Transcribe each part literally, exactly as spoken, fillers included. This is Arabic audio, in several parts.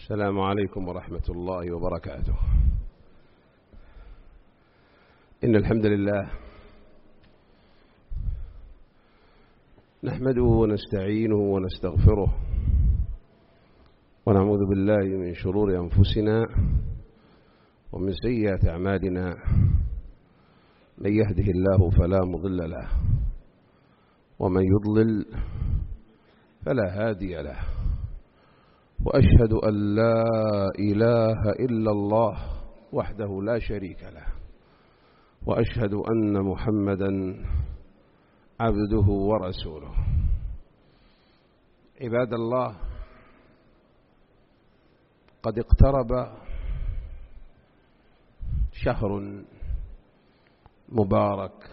السلام عليكم ورحمة الله وبركاته. إن الحمد لله نحمده ونستعينه ونستغفره ونعوذ بالله من شرور أنفسنا ومن سيئات أعمالنا. من يهده الله فلا مضل له ومن يضلل فلا هادي له، وأشهد أن لا إله إلا الله وحده لا شريك له، وأشهد أن محمدا عبده ورسوله. عباد الله، قد اقترب شهر مبارك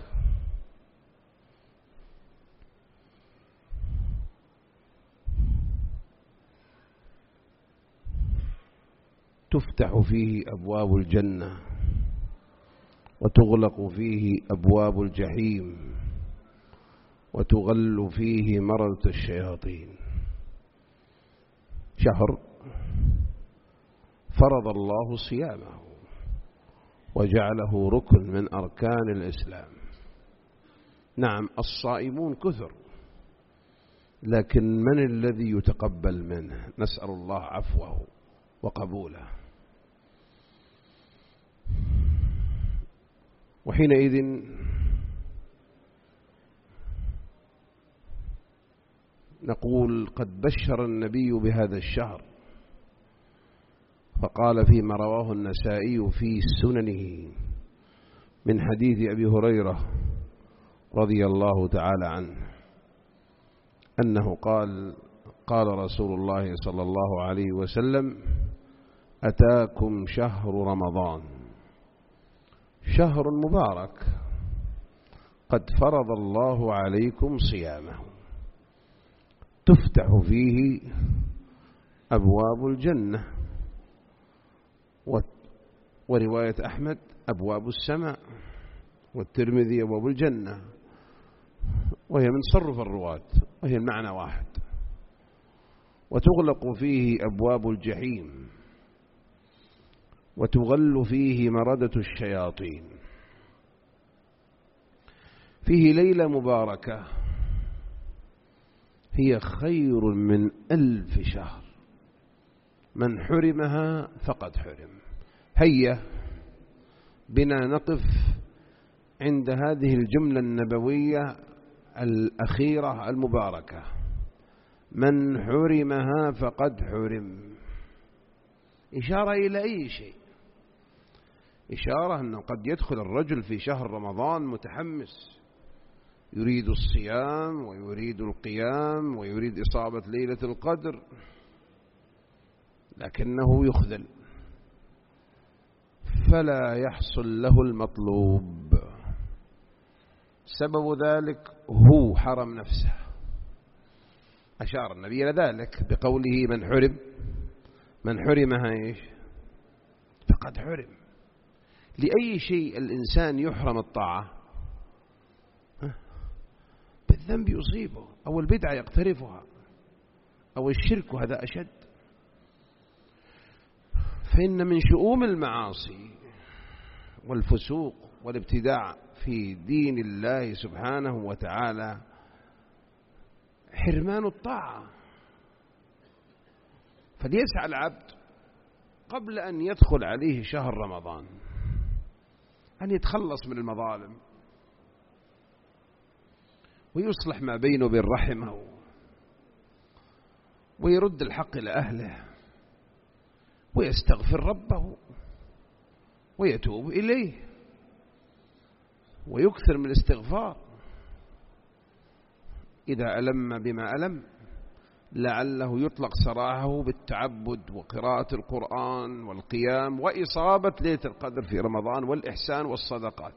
تفتح فيه أبواب الجنة وتغلق فيه أبواب الجحيم وتغل فيه مرض الشياطين. شهر فرض الله صيامه وجعله ركن من أركان الإسلام. نعم، الصائمون كثر، لكن من الذي يتقبل منه؟ نسأل الله عفوه وقبوله. وحينئذ نقول قد بشر النبي بهذا الشهر، فقال فيما رواه النسائي في سننه من حديث أبي هريرة رضي الله تعالى عنه أنه قال قال رسول الله صلى الله عليه وسلم: أتاكم شهر رمضان شهر مبارك قد فرض الله عليكم صيامه، تفتح فيه أبواب الجنة، ورواية أحمد أبواب السماء، والترمذي أبواب الجنة، وهي من صرف الرواة، وهي المعنى واحد. وتغلق فيه أبواب الجحيم وتغل فيه مردة الشياطين. فيه ليلة مباركة هي خير من ألف شهر، من حرمها فقد حرم. هيا بنا نقف عند هذه الجملة النبوية الأخيرة المباركة: من حرمها فقد حرم. إشارة إلى أي شيء؟ إشارة أنه قد يدخل الرجل في شهر رمضان متحمس، يريد الصيام ويريد القيام ويريد إصابة ليلة القدر، لكنه يخذل فلا يحصل له المطلوب. سبب ذلك هو حرم نفسه. أشار النبي إلى ذلك بقوله: من حرم من حرمها إيش فقد حرم. لأي شيء الإنسان يحرم الطاعة؟ بالذنب يصيبه، أو البدعة يقترفها، أو الشرك، وهذا أشد. فإن من شؤوم المعاصي والفسوق والابتداع في دين الله سبحانه وتعالى حرمان الطاعة. فليسعى العبد قبل أن يدخل عليه شهر رمضان أن يتخلص من المظالم ويصلح ما بينه وبين رحمه ويرد الحق إلى أهله ويستغفر ربه ويتوب إليه ويكثر من الاستغفار إذا ألم بما ألم، لعله يطلق سراحه بالتعبد وقراءة القرآن والقيام وإصابة ليلة القدر في رمضان والإحسان والصدقات.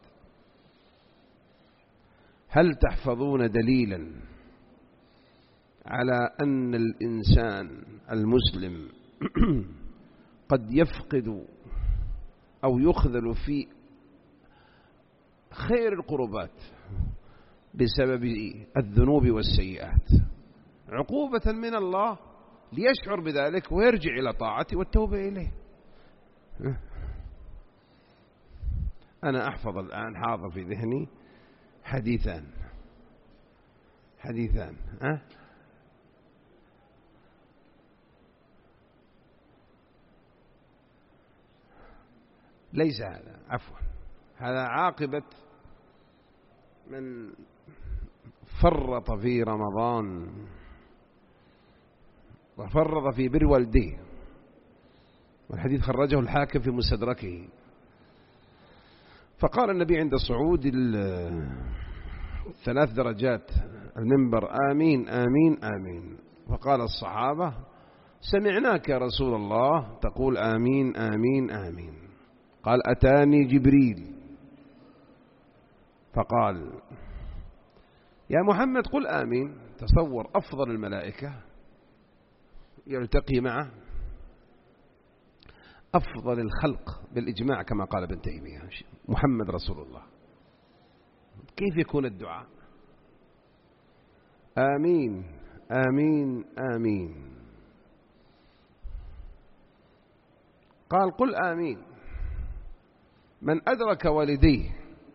هل تحفظون دليلا على أن الإنسان المسلم قد يفقد أو يخذل في خير القربات بسبب الذنوب والسيئات عقوبة من الله ليشعر بذلك ويرجع إلى طاعته والتوبة إليه. أنا أحفظ الآن، حاضر في ذهني حديثان حديثان أه؟ ليس هذا، عفوا، هذا عاقبة من فرط في رمضان وفرط في بر والديه، والحديث خرجه الحاكم في مستدركه. فقال النبي عند صعود ثلاث درجات المنبر: آمين آمين آمين. فقال الصحابة: سمعناك يا رسول الله تقول آمين آمين آمين. قال: أتاني جبريل فقال: يا محمد قل آمين. تصور أفضل الملائكة يلتقي معه أفضل الخلق بالإجماع كما قال ابن تيمية، محمد رسول الله. كيف يكون الدعاء؟ آمين آمين آمين. قال: قل آمين من أدرك والديه،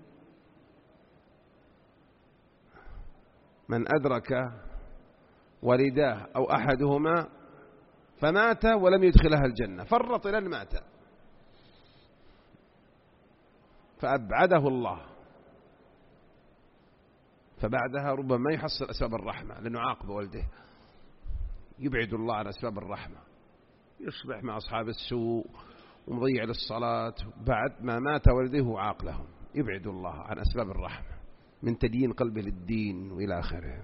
من أدرك والداه أو أحدهما فمات ولم يدخلها الجنة، فرط إلى أن مات فأبعده الله، فبعدها ربما يحصل أسباب الرحمة، لأنه عاقب والده، يبعد الله عن أسباب الرحمة، يصبح مع أصحاب السوء ومضيع للصلاة. بعد ما مات والده عاق لهم، يبعد الله عن أسباب الرحمة من تدين قلبه للدين وإلى آخره.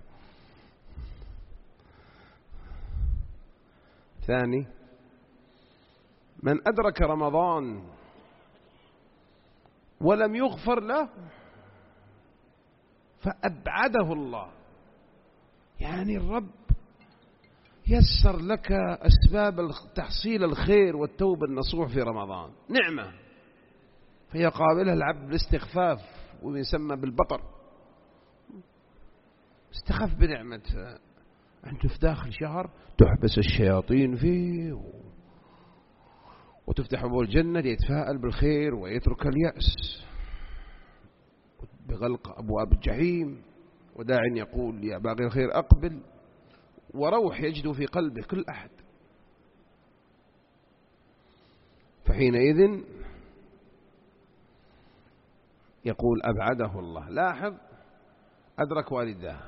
ثاني: من أدرك رمضان ولم يغفر له فأبعده الله، يعني الرب يسر لك أسباب تحصيل الخير والتوبة النصوح في رمضان، نعمة فيقابلها العبد بالاستخفاف ويسمى بالبطر. استخف بنعمة، أنت في داخل شهر تحبس الشياطين فيه وتفتح أبواب الجنة ليتفاءل بالخير ويترك اليأس، بغلق أبواب الجحيم، وداع يقول يا باغي الخير أقبل، وروح يجد في قلبه كل أحد. فحينئذ يقول أبعده الله. لاحظ: أدرك والداه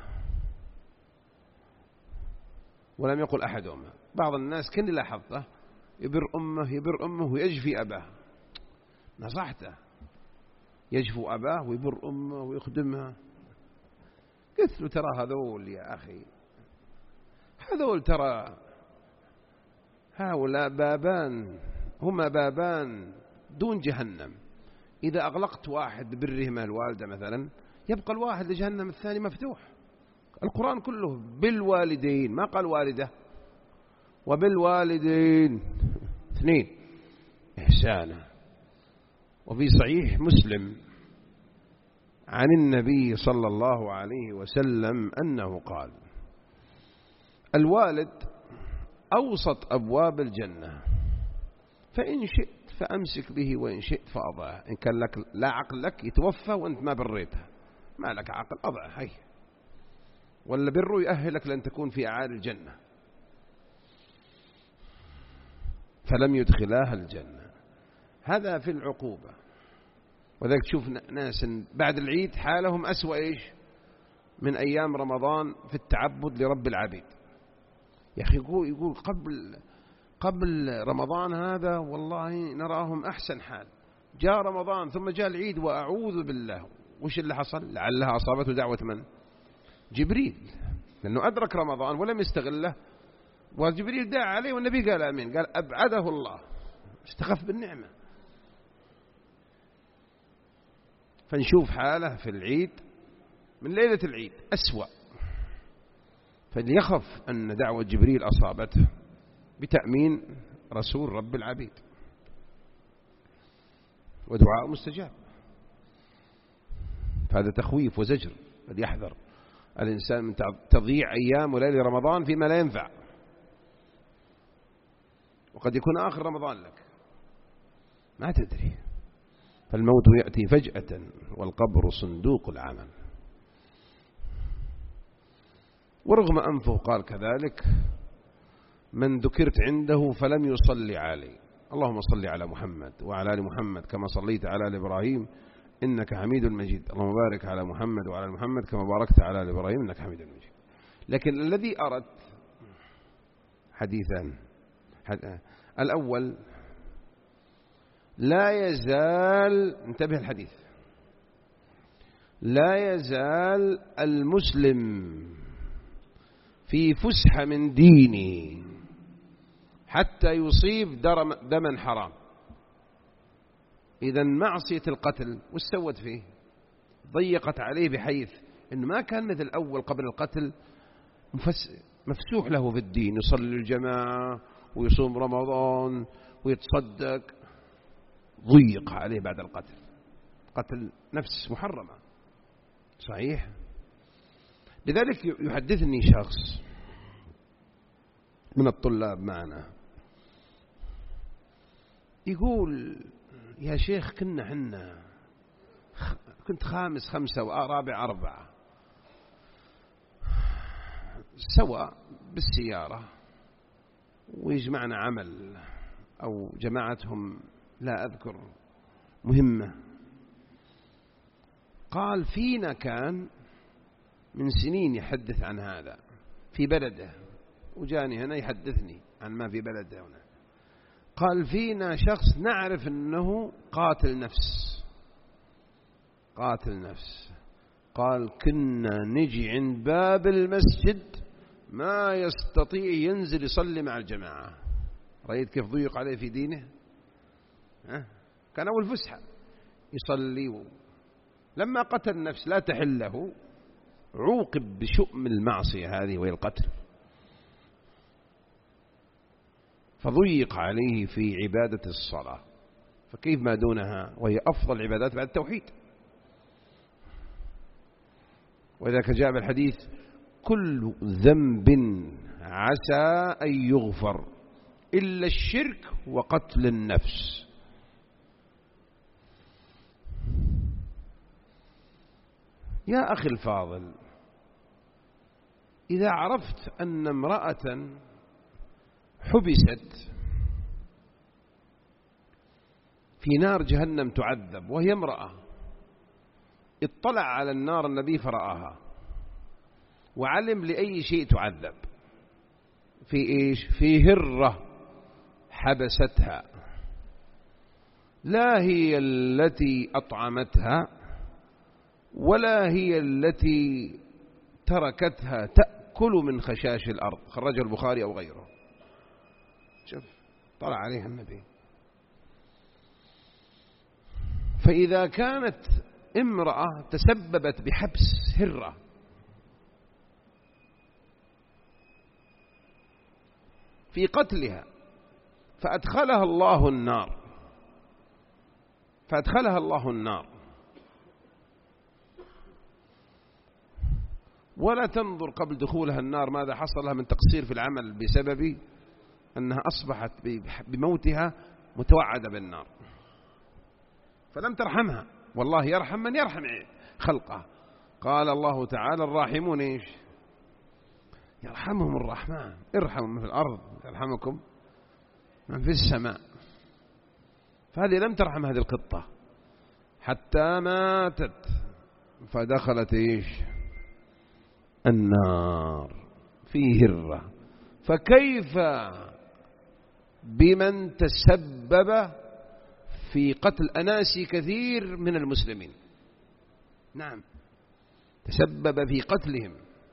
ولم يقل أحدهما. بعض الناس كني لاحظته يبر أمه يبر أمه ويجفي أباه، نصحته يجفو أباه ويبر أمه ويخدمها. قلت له: ترى هذول يا أخي، هذول ترى هؤلاء بابان، هما بابان دون جهنم. إذا أغلقت واحد ببرهما الوالدة مثلا، يبقى الواحد لجهنم الثاني مفتوح. القرآن كله بالوالدين، ما قال والدة، وبالوالدين اثنين إحسانا. وفي صحيح مسلم عن النبي صلى الله عليه وسلم أنه قال: الوالد أوسط أبواب الجنة، فإن شئت فأمسك به وإن شئت فأضعه. إن كان لك لا عقل لك يتوفى وأنت ما بريته، ما لك عقل أضعه، هي ولا بره يؤهلك لأن تكون في أعالي الجنة. فلم يدخلاها الجنة. هذا في العقوبة. وذلك تشوف ناس بعد العيد حالهم أسوأ إيش من أيام رمضان في التعبد لرب العبيد. يا أخي يقول, يقول قبل قبل رمضان هذا والله نراهم أحسن حال، جاء رمضان ثم جاء العيد وأعوذ بالله وش اللي حصل؟ لعلها أصابته دعوة من؟ جبريل، لأنه أدرك رمضان ولم يستغله، وجبريل دعا عليه والنبي قال آمين، قال أبعده الله، استخف بالنعمة. فنشوف حاله في العيد من ليلة العيد أسوأ، فليخف أن دعوة جبريل أصابته بتأمين رسول رب العبيد، ودعاء مستجاب. فهذا تخويف وزجر، فليحذر الإنسان من تضييع أيام وليلة رمضان فيما لا ينفع. وقد يكون آخر رمضان لك، ما تدري. فالموت يأتي فجأة والقبر صندوق العمل. ورغم أنفه قال كذلك: من ذكرت عنده فلم يصلي علي، اللهم صل على محمد وعلى آل محمد كما صليت على آل إبراهيم إنك حميد مجيد، اللهم بارك على محمد وعلى آل محمد كما باركت على آل إبراهيم إنك حميد مجيد. لكن الذي أردت حديثان. الأول: لا يزال، انتبه الحديث، لا يزال المسلم في فسحة من دينه حتى يصيب دما حرام. إذا معصية القتل وش سوت فيه؟ ضيقت عليه بحيث إنه ما كان مثل الأول قبل القتل مفسوح له في الدين، يصلي الجماعة ويصوم رمضان ويتصدق. ضيق عليه بعد القتل، قتل نفس محرمة صحيح. لذلك يحدثني شخص من الطلاب معنا يقول: يا شيخ كنا حنا كنت خامس خمسة ورابع أربعة سوا بالسيارة ويجمعنا عمل أو جماعتهم لا أذكر مهمة. قال: فينا كان من سنين يحدث عن هذا في بلده، وجاني هنا يحدثني عن ما في بلده هنا. قال: فينا شخص نعرف أنه قاتل نفس، قاتل نفس. قال: كنا نجي عند باب المسجد ما يستطيع ينزل يصلي مع الجماعة. رأيت كيف ضيق عليه في دينه؟ أه؟ كان أول فسحة يصلي. لما قتل النفس لا تحل له، عوقب بشؤم المعصية هذه وهي القتل، فضيق عليه في عبادة الصلاة، فكيف ما دونها وهي أفضل العبادات بعد التوحيد. وذلك جاء بالحديث: كل ذنب عسى أن يغفر إلا الشرك وقتل النفس. يا أخي الفاضل، إذا عرفت أن امرأة حبست في نار جهنم تعذب وهي امرأة، اطلع على النار النبي فرآها وعلم لأي شيء تعذب، في إيش؟ في هرة حبستها، لا هي التي أطعمتها ولا هي التي تركتها تأكل من خشاش الأرض. خرجه البخاري أو غيره. شوف طلع عليها النبي. فإذا كانت امرأة تسببت بحبس هرة في قتلها فأدخلها الله النار فأدخلها الله النار ولا تنظر قبل دخولها النار ماذا حصل لها من تقصير في العمل بسبب أنها أصبحت بموتها متوعدة بالنار، فلم ترحمها. والله يرحم من يرحم خلقه. قال الله تعالى: الراحمون إيش؟ يرحمهم الرحمن. ارحموا من في الأرض يرحمكم من في السماء. فهذه لم ترحم هذه القطة حتى ماتت فدخلت إيش؟ النار في هرة. فكيف بمن تسبب في قتل أناس كثير من المسلمين؟ نعم، تسبب في قتلهم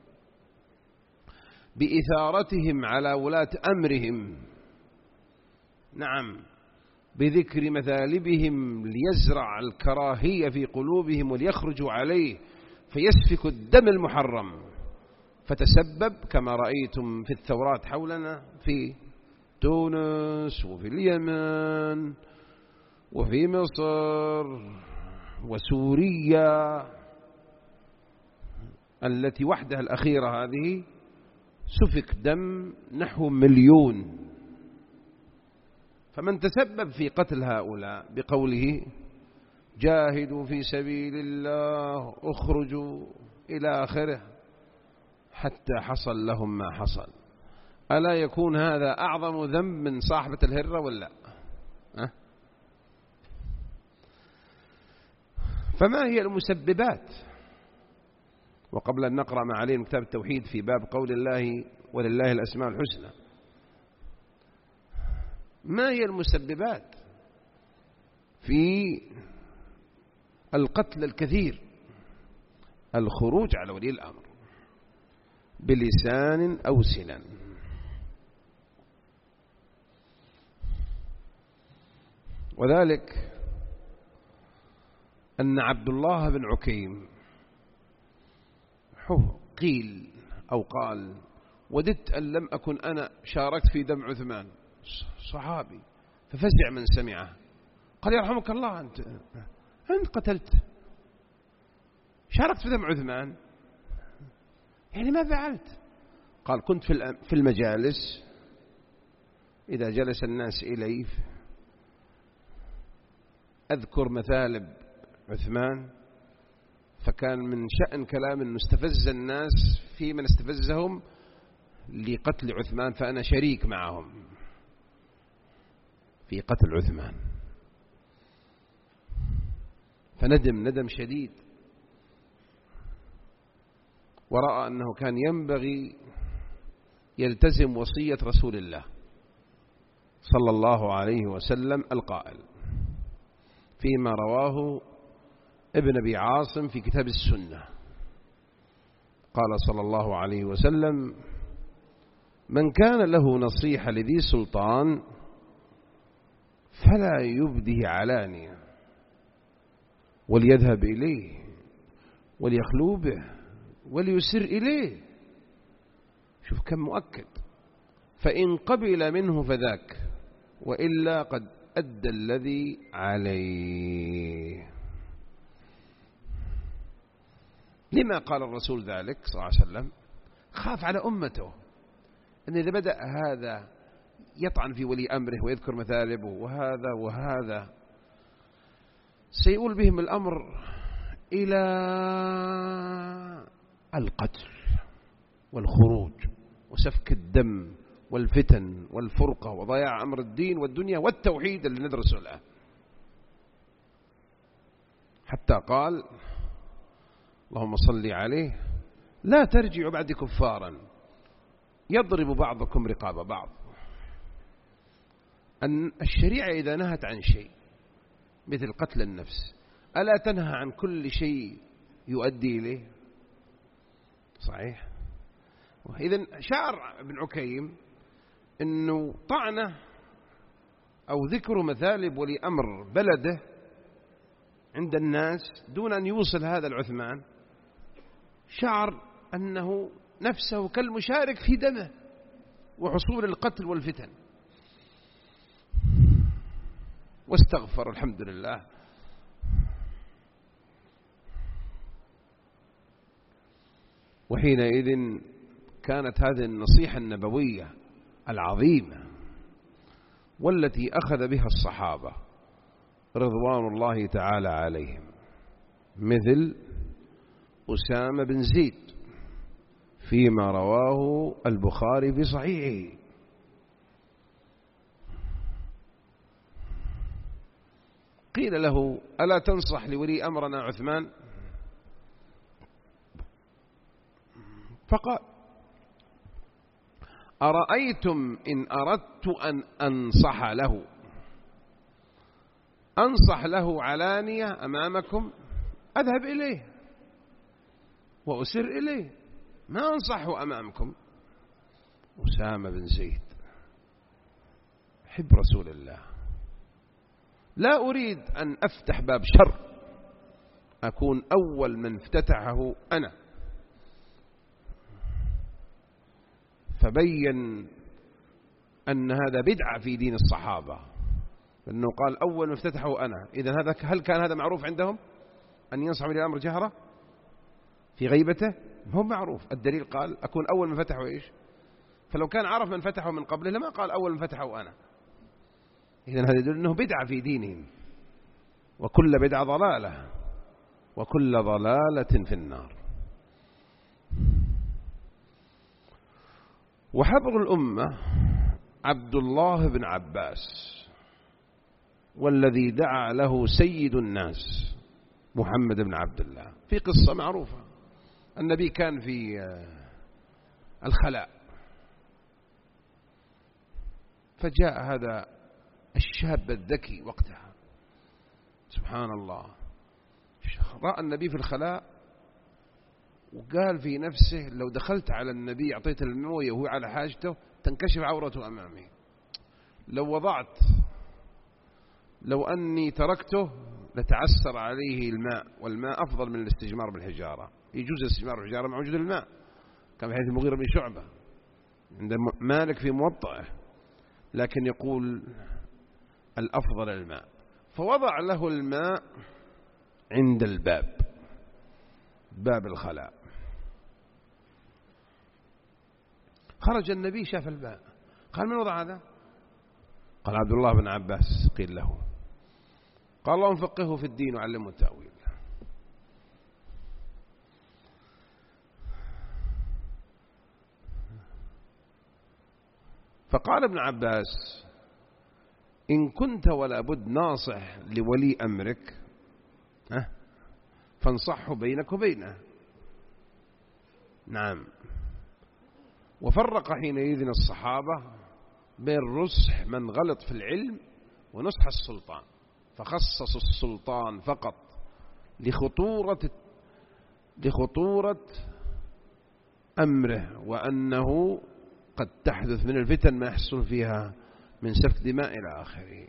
بإثارتهم على ولاة أمرهم، نعم، بذكر مثالبهم ليزرع الكراهية في قلوبهم وليخرجوا عليه فيسفك الدم المحرم. فتسبب كما رأيتم في الثورات حولنا في تونس وفي اليمن وفي مصر وسوريا التي وحدها الأخيرة هذه سفك دم نحو مليون فمن تسبب في قتل هؤلاء بقوله جاهدوا في سبيل الله اخرجوا إلى آخره حتى حصل لهم ما حصل، ألا يكون هذا أعظم ذنب من صاحبة الهرة ولا؟ أه؟ فما هي المسببات؟ وقبل أن نقرأ ما عليه من كتاب التوحيد في باب قول الله ولله الأسماء الحسنى، ما هي المسببات في القتل الكثير؟ الخروج على ولي الأمر بلسان أو سنان. وذلك أن عبد الله بن عكيم قيل أو قال وددت أن لم أكن أنا شاركت في دم عثمان، صحابي، ففزع من سمعه قال يرحمك الله أنت أنت قتلت، شاركت في دم عثمان، يعني ما فعلت؟ قال كنت في المجالس إذا جلس الناس إلي أذكر مثالب عثمان، فكان من شأن كلام أنه استفز الناس في من استفزهم لقتل عثمان، فأنا شريك معهم في قتل عثمان، فندم ندم شديد، ورأى أنه كان ينبغي يلتزم وصية رسول الله صلى الله عليه وسلم القائل فيما رواه ابن أبي عاصم في كتاب السنة، قال صلى الله عليه وسلم من كان له نصيحة لذي سلطان فلا يبده علانية وليذهب إليه وليخلو به وليسر إليه. شوف كم مؤكد، فإن قبل منه فذاك وإلا قد أدى الذي عليه. لما قال الرسول ذلك صلى الله عليه وسلم؟ خاف على أمته أن إذا بدأ هذا يطعن في ولي أمره ويذكر مثالبه وهذا وهذا سيؤول بهم الأمر إلى القتل والخروج وسفك الدم والفتن والفرقة وضياع أمر الدين والدنيا والتوحيد اللي ندرسه الآن. حتى قال اللهم صل عليه لا ترجعوا بعد كفارا يضرب بعضكم رقاب بعض. أن الشريعة إذا نهت عن شيء مثل قتل النفس ألا تنهى عن كل شيء يؤدي إليه؟ صحيح. إذن شعر ابن عكيم أنه طعنه أو ذكر مثالب ولي أمر بلده عند الناس دون أن يوصل هذا العثمان، شعر أنه نفسه كالمشارك في دمه وحصول القتل والفتن، واستغفر الحمد لله. وحينئذ كانت هذه النصيحة النبوية العظيمة والتي أخذ بها الصحابة رضوان الله تعالى عليهم، مثل أسامة بن زيد فيما رواه البخاري في صحيحه قيل له ألا تنصح لولي أمرنا عثمان؟ فقال أرأيتم إن أردت أن أنصح له أنصح له علانية أمامكم؟ أذهب إليه وأسر إليه، ما أنصحه أمامكم. أسامة بن زيد حب رسول الله، لا أريد أن أفتح باب شر أكون أول من افتتحه أنا. فبين أن هذا بدعة في دين الصحابة، لأنه قال أول من افتتحه أنا. إذن هذا هل كان هذا معروف عندهم أن ينصح ولي الأمر جهرة في غيبته؟ هو معروف. الدليل قال أكون أول من فتحه إيش؟ فلو كان عرف من فتحه من قبله لما قال أول من فتحه أنا. إذن هذا يدل أنه بدعة في دينهم، وكل بدعة ضلالة، وكل ضلالة في النار. وحبر الأمة عبد الله بن عباس، والذي دعا له سيد الناس محمد بن عبد الله. في قصة معروفة، النبي كان في الخلاء، فجاء هذا الشاب الذكي وقتها، سبحان الله، رأى النبي في الخلاء وقال في نفسه لو دخلت على النبي أعطيت الموية وهو على حاجته تنكشف عورته أمامي، لو وضعت لو أني تركته لتعسر عليه الماء، والماء أفضل من الاستجمار بالحجارة، يجوز الاستجمار بالحجارة مع وجود الماء، كما في حديث المغيرة بن شعبة عند مالك في موطئه، لكن يقول الأفضل الماء، فوضع له الماء عند الباب، باب الخلاء. خرج النبي شاف الماء، قال من وضع هذا؟ قال عبد الله بن عباس قيل له. قال اللهم فقهه في الدين وعلمه التأويل. فقال ابن عباس إن كنت ولا بد ناصح لولي أمرك فانصحه بينك وبينه. نعم. وفرق حينئذ الصحابة بين رصح من غلط في العلم ونصح السلطان، فخصص السلطان فقط لخطورة لخطورة أمره، وأنه قد تحدث من الفتن ما يحصل فيها من سفك دماء إلى آخره.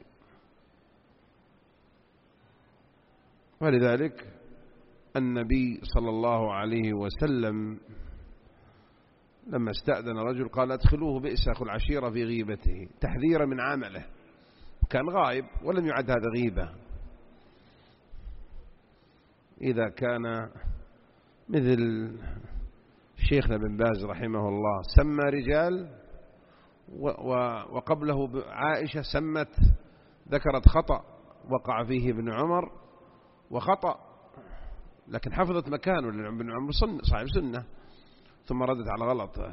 ولذلك النبي صلى الله عليه وسلم لما استأذن رجل قال ادخلوه بئس أخو العشيرة في غيبته، تحذيرا من عمله، كان غائب ولم يعد هذا غيبة. إذا كان مثل شيخنا بن باز رحمه الله سمى رجال وقبله عائشة سمت ذكرت خطأ وقع فيه ابن عمر وخطأ، لكن حفظت مكانه لأن ابن عمر صاحب سنة، ثم ردت على غلطه.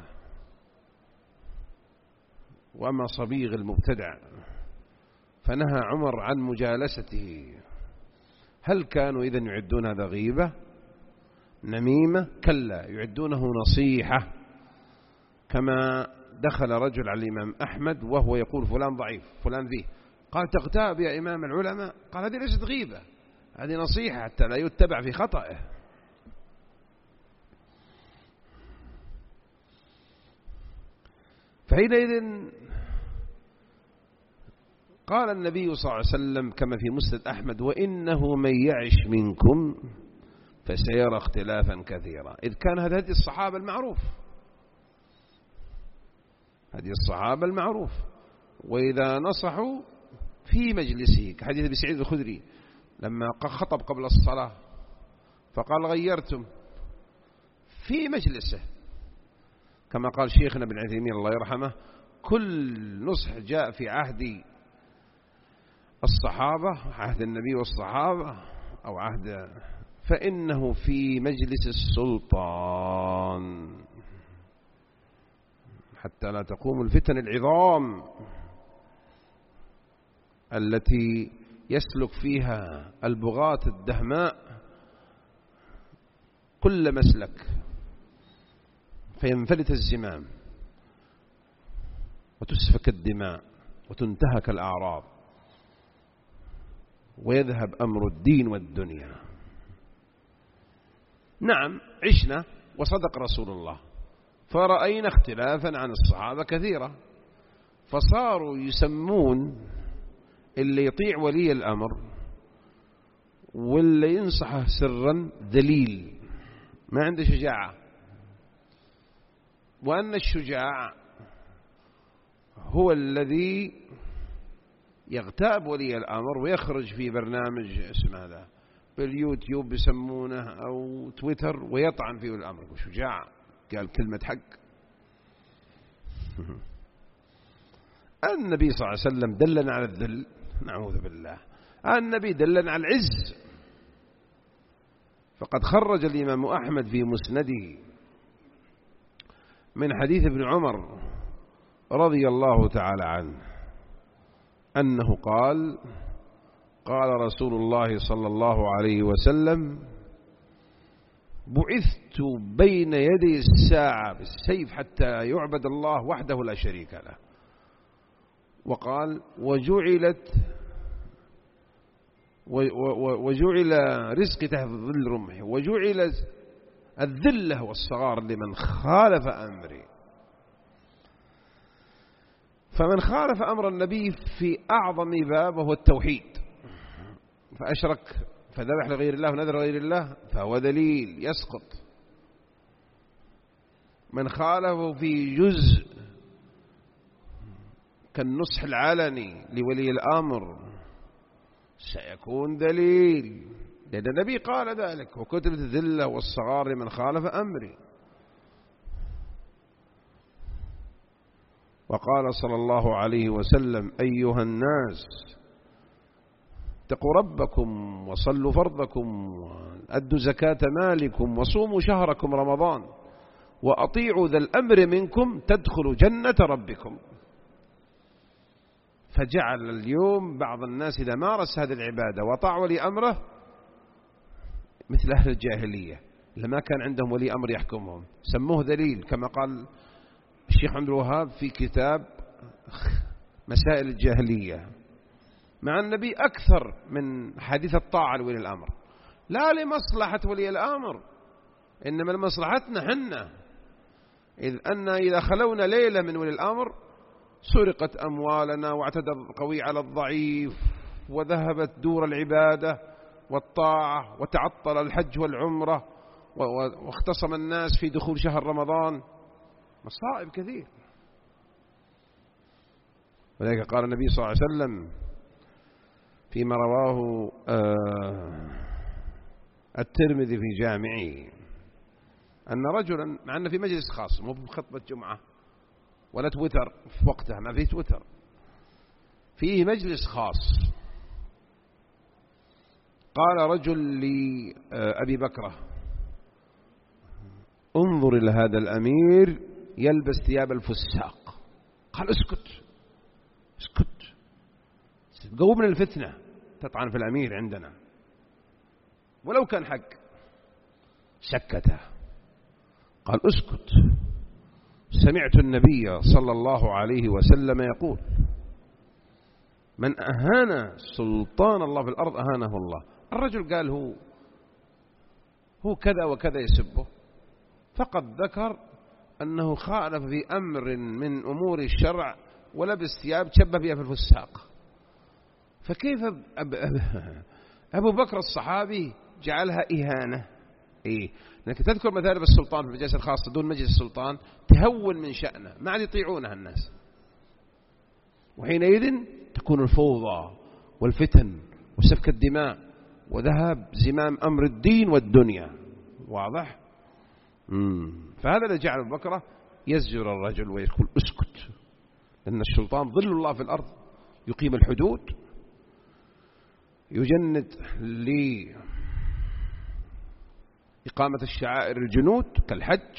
وأما صبيغ المبتدع فنهى عمر عن مجالسته. هل كانوا إذن يعدون هذا غيبة نميمة؟ كلا، يعدونه نصيحة. كما دخل رجل على الإمام أحمد وهو يقول فلان ضعيف فلان فيه، قال تغتاب يا إمام العلماء؟ قال هذه ليست غيبة، هذه نصيحة حتى لا يتبع في خطأه. فحينئذ قال النبي صلى الله عليه وسلم كما في مسند أحمد وإنه من يعش منكم فسيرى اختلافا كثيرا. إذ كان هذا هدي الصحابة المعروف، هدي الصحابة المعروف، وإذا نصحوا في مجلسه كحديث أبي سعيد الخدري لما خطب قبل الصلاة فقال غيرتم في مجلسه، كما قال شيخنا بن عثيمين الله يرحمه كل نصح جاء في عهد الصحابة، عهد النبي والصحابة أو عهد، فإنه في مجلس السلطان حتى لا تقوم الفتن العظام التي يسلك فيها البغاة الدهماء كل مسلك فينفلت الزمام وتسفك الدماء وتنتهك الأعراض ويذهب أمر الدين والدنيا. نعم عشنا وصدق رسول الله فرأينا اختلافا عن الصحابة كثيرة، فصاروا يسمون اللي يطيع ولي الأمر واللي ينصحه سرا ذليل ما عنده شجاعة، وأن الشجاع هو الذي يغتاب ولي الأمر ويخرج في برنامج اسمه هذا باليوتيوب يسمونه أو تويتر ويطعن فيه الأمر، وشجاع قال كلمة حق. النبي صلى الله عليه وسلم دلنا على الذل، نعوذ بالله. النبي دلنا على العز. فقد خرج الإمام أحمد في مسنده من حديث ابن عمر رضي الله تعالى عنه أنه قال: قال رسول الله صلى الله عليه وسلم: بعثت بين يدي الساعة بالسيف حتى يعبد الله وحده لا شريك له. وقال: وجعلت وجعل رزقي تحت ظل رمحي، وجعل الذلة والصغار لمن خالف أمري. فمن خالف أمر النبي في أعظم باب وهو التوحيد، فأشرك فذبح لغير الله ونذر غير الله، فهو دليل يسقط. من خالفه في جزء كالنصح العلني لولي الأمر سيكون دليل، لأن النبي قال ذلك: وكتبت الذلة والصغار لمن خالف أمري. وقال صلى الله عليه وسلم: أيها الناس اتقوا ربكم وصلوا فرضكم وأدوا زكاة مالكم وصوموا شهركم رمضان وأطيعوا ذا الأمر منكم تدخلوا جنة ربكم. فجعل اليوم بعض الناس إذا مارس هذه العبادة وطاع ولي أمره مثل أهل الجاهلية لما كان عندهم ولي أمر يحكمهم، سموه دليل، كما قال الشيخ عبد الوهاب في كتاب مسائل الجاهلية. مع النبي أكثر من حديث الطاعة لولي الأمر، لا لمصلحة ولي الأمر، إنما لمصلحتنا حنا، إذ أن إذا خلونا ليلة من ولي الأمر سرقت أموالنا واعتدى القوي على الضعيف وذهبت دور العبادة والطاعة وتعطل الحج والعمرة واختصم الناس في دخول شهر رمضان، مصائب كثير. ولذلك قال النبي صلى الله عليه وسلم فيما رواه الترمذي في جامعه أن رجلا، مع أنه في مجلس خاص مو بخطبة جمعة ولا تويتر في وقتها، ما فيه تويتر، فيه مجلس خاص، قال رجل لأبي بكرة: انظر إلى هذا الأمير يلبس ثياب الفساق. قال: اسكت اسكت، قومنا الفتنة تطعن في الأمير عندنا ولو كان حق. سكت. قال: اسكت، سمعت النبي صلى الله عليه وسلم يقول: من أهان سلطان الله في الأرض أهانه الله. الرجل قال هو هو كذا وكذا يسبه، فقد ذكر أنه خالف في أمر من أمور الشرع ولبس ثياب تشبه بها في الفساق. فكيف أبو بكر الصحابي جعلها إهانة؟ إيه؟ لأنك تذكر مثالب السلطان في المجالس الخاصة دون مجلس السلطان تهون من شأنه، ما عاد يطيعونها الناس، وحينئذ تكون الفوضى والفتن وسفك الدماء وذهب زمام أمر الدين والدنيا. واضح؟ مم. فهذا اللي جعل أبو بكر يزجر الرجل ويقول: اسكت، لأن السلطان ظل الله في الأرض، يقيم الحدود، يجند لإقامة الشعائر الجنود كالحج،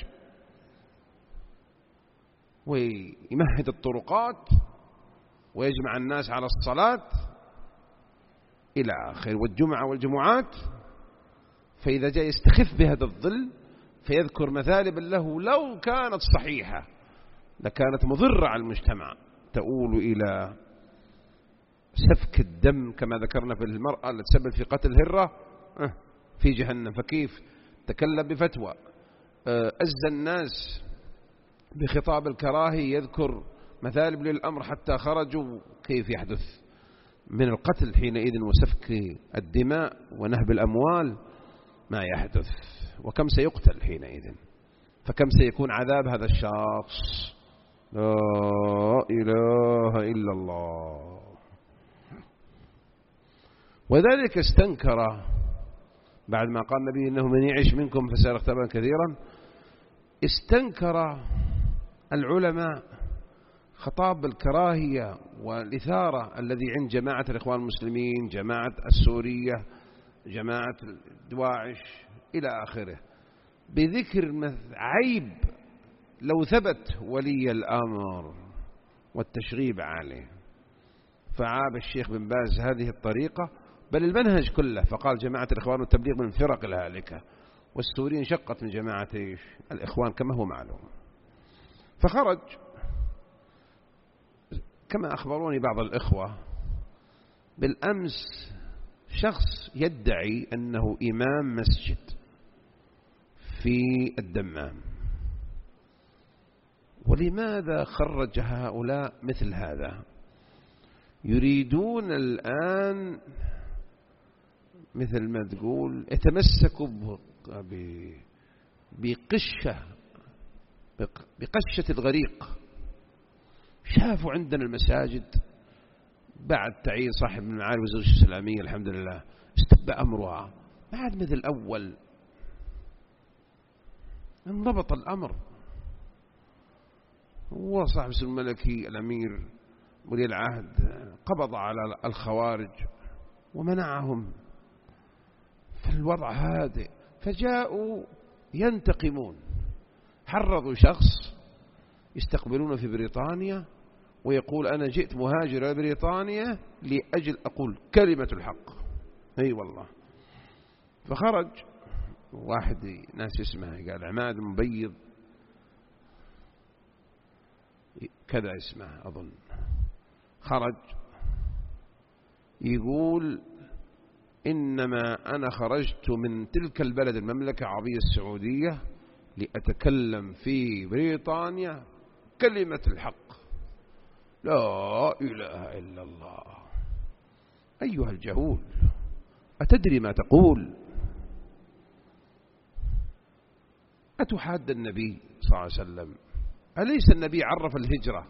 ويمهد الطرقات ويجمع الناس على الصلاة إلى آخر، والجمعة والجمعات. فإذا جاء يستخف بهذا الظل فيذكر مثالب له لو كانت صحيحة لكانت مضرة على المجتمع، تؤول إلى سفك الدم كما ذكرنا في المرأة التي تسبب في قتل هرة في جهنم. فكيف تكلم بفتوى أز الناس بخطاب الكراهي يذكر مثالب للأمر حتى خرجوا، كيف يحدث من القتل حينئذ وسفك الدماء ونهب الأموال ما يحدث، وكم سيقتل حينئذ، فكم سيكون عذاب هذا الشخص. لا إله إلا الله. وذلك استنكر بعد ما قال النبي إنه من يعيش منكم فسيرى اختلافا كثيرا، استنكر العلماء خطاب الكراهية والإثارة الذي عند جماعة الإخوان المسلمين، جماعة السورية، جماعة دواعش إلى آخره، بذكر عيب لو ثبت ولي الأمر والتشغيب عليه. فعاب الشيخ بن باز هذه الطريقة بل المنهج كله، فقال جماعة الإخوان والتبليغ من الفرق الهالكة، والسوريين شقت من جماعة الإخوان كما هو معلوم. فخرج كما أخبروني بعض الإخوة بالأمس شخص يدعي أنه إمام مسجد في الدمام. ولماذا خرج هؤلاء مثل هذا؟ يريدون الآن مثل ما تقول يتمسكوا بقشة بقشة الغريق. شافوا عندنا المساجد بعد تعيين صاحب من معالي وزارة الإسلامية الحمد لله استبى أمرها، ما عاد مثل الأول، انضبط الأمر. هو صاحب السلم الملكي الأمير ولي العهد قبض على الخوارج ومنعهم، فالوضع هادئ. فجاءوا ينتقمون، حرضوا شخص يستقبلون في بريطانيا ويقول أنا جئت مهاجر بريطانيا لأجل أقول كلمة الحق. أي والله. فخرج واحد ناس اسمه قال عماد مبيض كذا اسمه أظن، خرج يقول إنما أنا خرجت من تلك البلد المملكة العربية السعودية لأتكلم في بريطانيا كلمة الحق. لا إله إلا الله. أيها الجهول أتدري ما تقول؟ أتحاد النبي صلى الله عليه وسلم؟ أليس النبي عرف الهجرة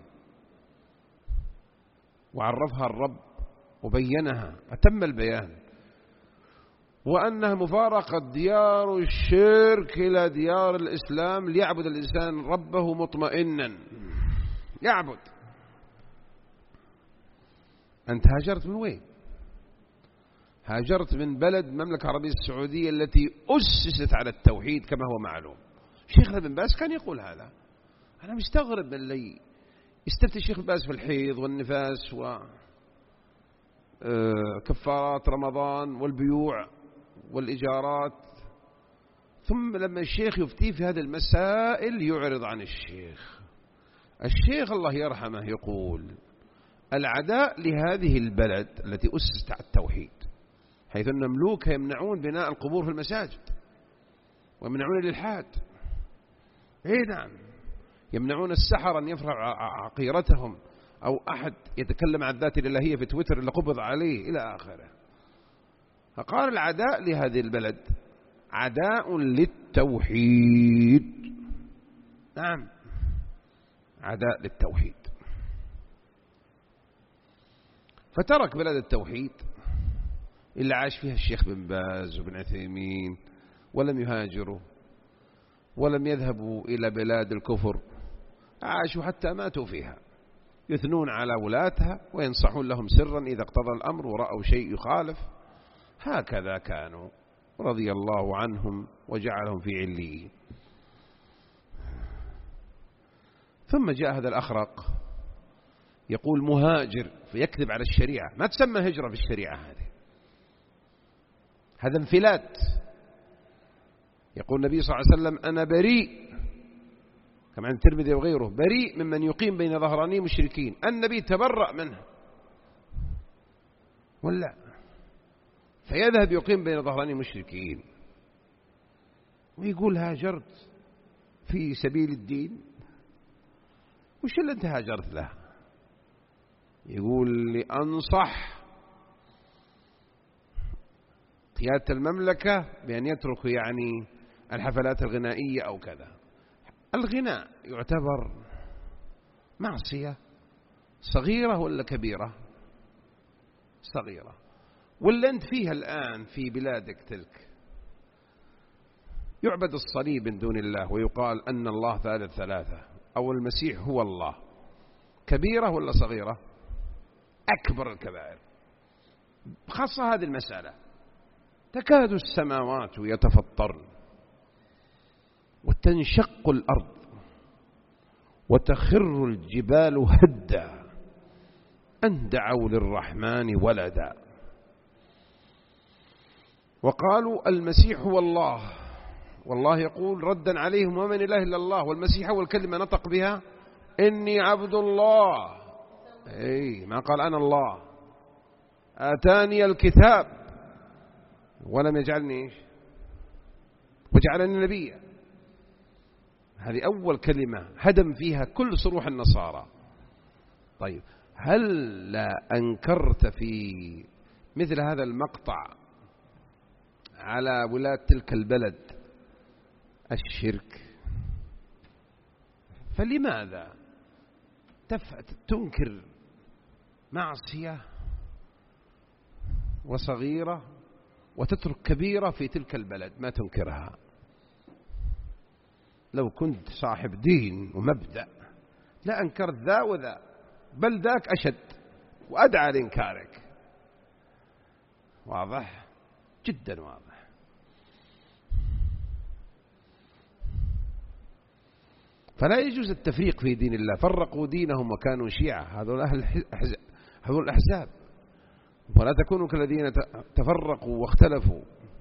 وعرفها الرب وبينها أتم البيان، وأنها مفارقة ديار الشرك إلى ديار الإسلام ليعبد الإنسان ربه مطمئنا يعبد. أنت هاجرت من وين؟ هاجرت من بلد المملكة العربية السعودية التي أسست على التوحيد كما هو معلوم. شيخنا بن باز كان يقول هذا. أنا مستغرب اللي يستفتي الشيخ بن باز في الحيض والنفاس وكفارات رمضان والبيوع والإجارات، ثم لما الشيخ يفتيه في هذه المسائل يعرض عن الشيخ. الشيخ الله يرحمه يقول العداء لهذه البلد التي أسست على التوحيد، حيث أن ملوكها يمنعون بناء القبور في المساجد ويمنعون الإلحاد. إيه نعم، يمنعون السحر أن يفرع عقيرتهم، أو أحد يتكلم عن الذات الإلهية في تويتر إلا قبض عليه إلى آخره. فقال العداء لهذه البلد عداء للتوحيد. نعم، عداء للتوحيد. فترك بلد التوحيد اللي عاش فيها الشيخ بن باز وابن عثيمين، ولم يهاجروا ولم يذهبوا إلى بلاد الكفر، عاشوا حتى ماتوا فيها، يثنون على ولاتها وينصحون لهم سرا إذا اقتضى الأمر ورأوا شيء يخالف. هكذا كانوا رضي الله عنهم وجعلهم في عليين. ثم جاء هذا الأخرق يقول مهاجر فيكذب على الشريعة. ما تسمى هجرة في الشريعة هذه، هذا انفلات. يقول النبي صلى الله عليه وسلم أنا بريء كما عند الترمذي وغيره، بريء ممن يقيم بين ظهراني مشركين. النبي تبرأ منه ولا فيذهب يقيم بين ظهراني مشركين ويقول هاجرت في سبيل الدين. وش اللي انت هاجرت له؟ يقول لأنصح قيادة المملكة بأن يتركوا يعني الحفلات الغنائية أو كذا. الغناء يعتبر معصية صغيرة ولا كبيرة؟ صغيرة. ولا أنت فيها الآن في بلادك تلك يعبد الصليب من دون الله ويقال أن الله ثالث ثلاثة أو المسيح هو الله، كبيرة ولا صغيرة؟ أكبر الكبائر، خاصة هذه المسألة. تكاد السماوات يتفطرن وتنشق الأرض وتخر الجبال هدا أن دعوا للرحمن ولدا. وقالوا المسيح هو الله، والله يقول ردا عليهم ومن إله إلا الله، والمسيح أول كلمة نطق بها إني عبد الله، أي ما قال أنا الله، آتاني الكتاب ولم يجعلني وجعلني نبيا. هذه أول كلمة هدم فيها كل صروح النصارى. طيب هل لا أنكرت في مثل هذا المقطع على ولاة تلك البلد الشرك؟ فلماذا تنكر معصية وصغيرة وتترك كبيرة في تلك البلد ما تنكرها؟ لو كنت صاحب دين ومبدأ لا أنكرت ذا وذا، بل ذاك أشد وأدعى لإنكارك. واضح؟ جدا واضح. فلا يجوز التفريق في دين الله. فرقوا دينهم وكانوا شيعة، هذول أهل هذول الأحزاب. ولا تكونوا كالذين تفرقوا واختلفوا،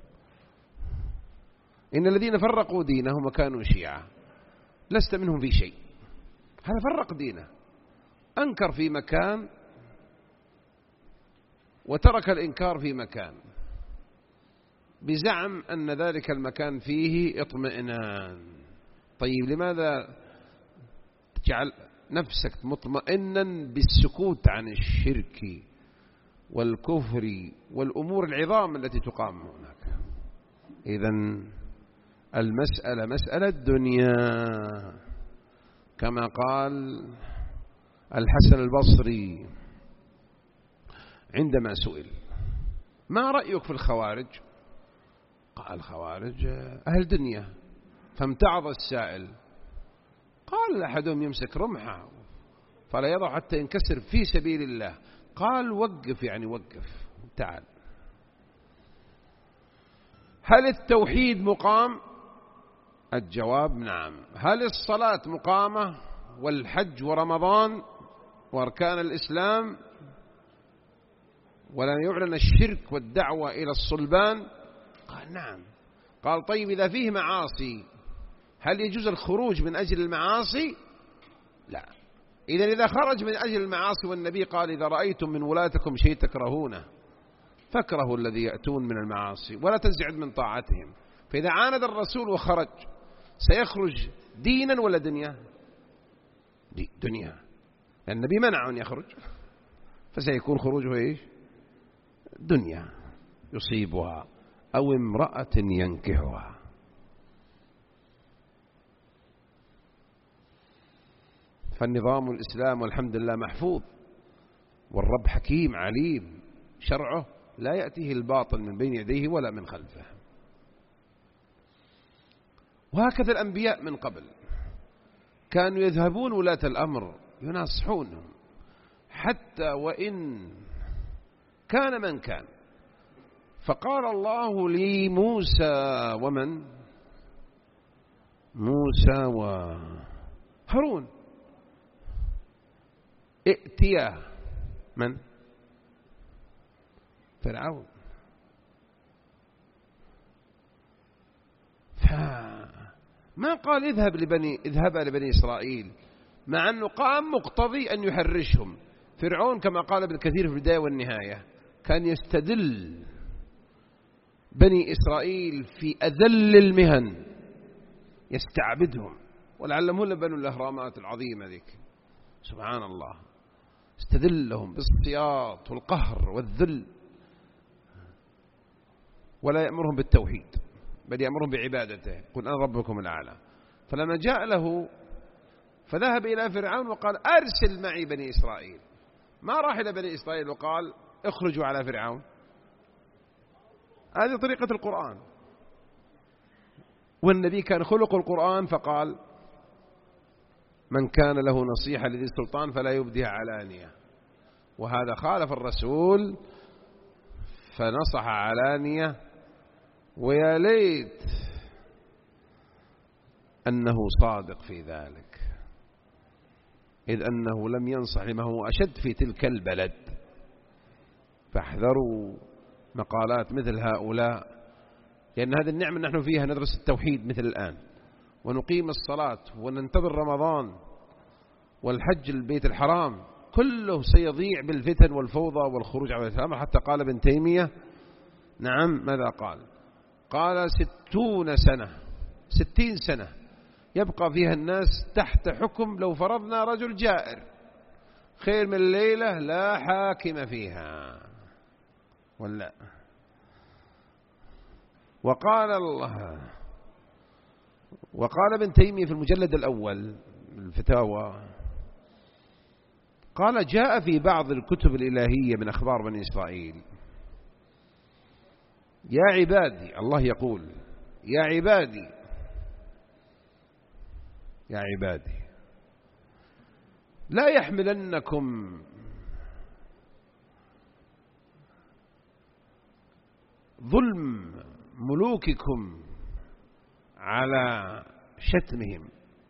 إن الذين فرقوا دينهم وكانوا شيعة لست منهم في شيء. هذا فرق دينه، أنكر في مكان وترك الإنكار في مكان بزعم أن ذلك المكان فيه اطمئنان. طيب لماذا تجعل نفسك مطمئنا بالسكوت عن الشرك والكفر والأمور العظام التي تقام هناك؟ إذن المسألة مسألة دنيا، كما قال الحسن البصري عندما سئل ما رأيك في الخوارج؟ قال الخوارج أهل دنيا. فامتعض السائل، قال أحدهم يمسك رمحه فلا يضع حتى ينكسر في سبيل الله. قال وقف، يعني وقف، تعال. هل التوحيد مقام؟ الجواب نعم. هل الصلاة مقامة والحج ورمضان وأركان الإسلام ولن يعلن الشرك والدعوة إلى الصلبان؟ قال نعم. قال طيب إذا فيه معاصي هل يجوز الخروج من أجل المعاصي؟ لا. إذن إذا خرج من أجل المعاصي، والنبي قال إذا رأيتم من ولاتكم شيء تكرهونه فاكرهوا الذي يأتون من المعاصي ولا تزعد من طاعتهم. فإذا عاند الرسول وخرج سيخرج دينا ولا دنيا؟ دنيا، لأن النبي منع أن يخرج، فسيكون خروجه إيش؟ دنيا يصيبها أو امرأة ينكحها. فالنظام الإسلام والحمد لله محفوظ، والرب حكيم عليم، شرعه لا يأتيه الباطل من بين يديه ولا من خلفه. وهكذا الأنبياء من قبل كانوا يذهبون ولاة الأمر يناصحونهم، حتى وإن كان من كان. فقال الله لي موسى ومن؟ موسى وهارون ائتيا من؟ فرعون. فما قال اذهب لبني اذهب لبني إسرائيل، مع أنه قام مقتضي أن يحرشهم. فرعون كما قال ابن كثير في البداية والنهاية كان يستدل بني إسرائيل في أذل المهن، يستعبدهم، ولعلهم هم بنوا الأهرامات العظيمة ذيك، سبحان الله، استدلهم بالسياط والقهر والذل، ولا يأمرهم بالتوحيد بل يأمرهم بعبادته، قل أنا ربكم الأعلى. فلما جاء له فذهب إلى فرعون وقال أرسل معي بني إسرائيل. ما راح إلى بني إسرائيل وقال اخرجوا على فرعون. هذه طريقة القرآن، والنبي كان خلق القرآن فقال من كان له نصيحة لذي السلطان فلا يبديها علانية، وهذا خالف الرسول فنصح علانية. ويا ليت أنه صادق في ذلك، إذ أنه لم ينصح لما هو أشد في تلك البلد. فاحذروا مقالات مثل هؤلاء، لأن هذه النعمة نحن فيها ندرس التوحيد مثل الآن، ونقيم الصلاة، وننتظر رمضان، والحج البيت الحرام، كله سيضيع بالفتن والفوضى والخروج على الإسلام. حتى قال ابن تيمية، نعم ماذا قال؟ قال ستون سنة ستين سنة يبقى فيها الناس تحت حكم، لو فرضنا رجل جائر خير من الليلة لا حاكم فيها ولا. وقال الله وقال ابن تيمية في المجلد الأول الفتاوى، قال جاء في بعض الكتب الإلهية من أخبار بني إسرائيل: يا عبادي، الله يقول يا عبادي يا عبادي لا يحملنكم ظلم ملوككم على شتمهم،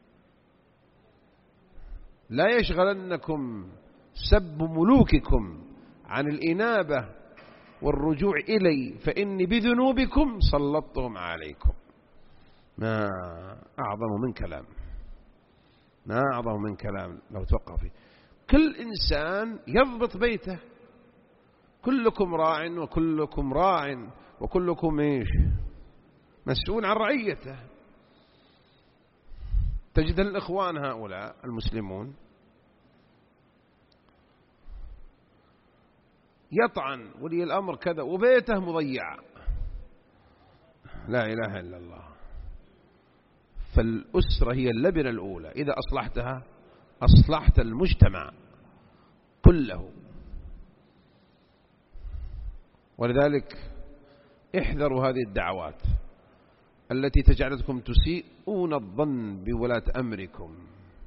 لا يشغلنكم سب ملوككم عن الإنابة والرجوع إلي، فإني بذنوبكم سلطتهم عليكم. ما أعظم من كلام، ما أعظم من كلام لو توقف فيه. كل إنسان يضبط بيته، كلكم راع وكلكم راع وكلكم إيش مسؤول عن رعيته. تجد الإخوان هؤلاء المسلمون يطعن ولي الأمر كذا وبيته مضيع، لا إله إلا الله. فالأسرة هي اللبنة الأولى، إذا أصلحتها أصلحت المجتمع كله. ولذلك احذروا هذه الدعوات التي تجعلكم تسيئون الظن بولاة أمركم،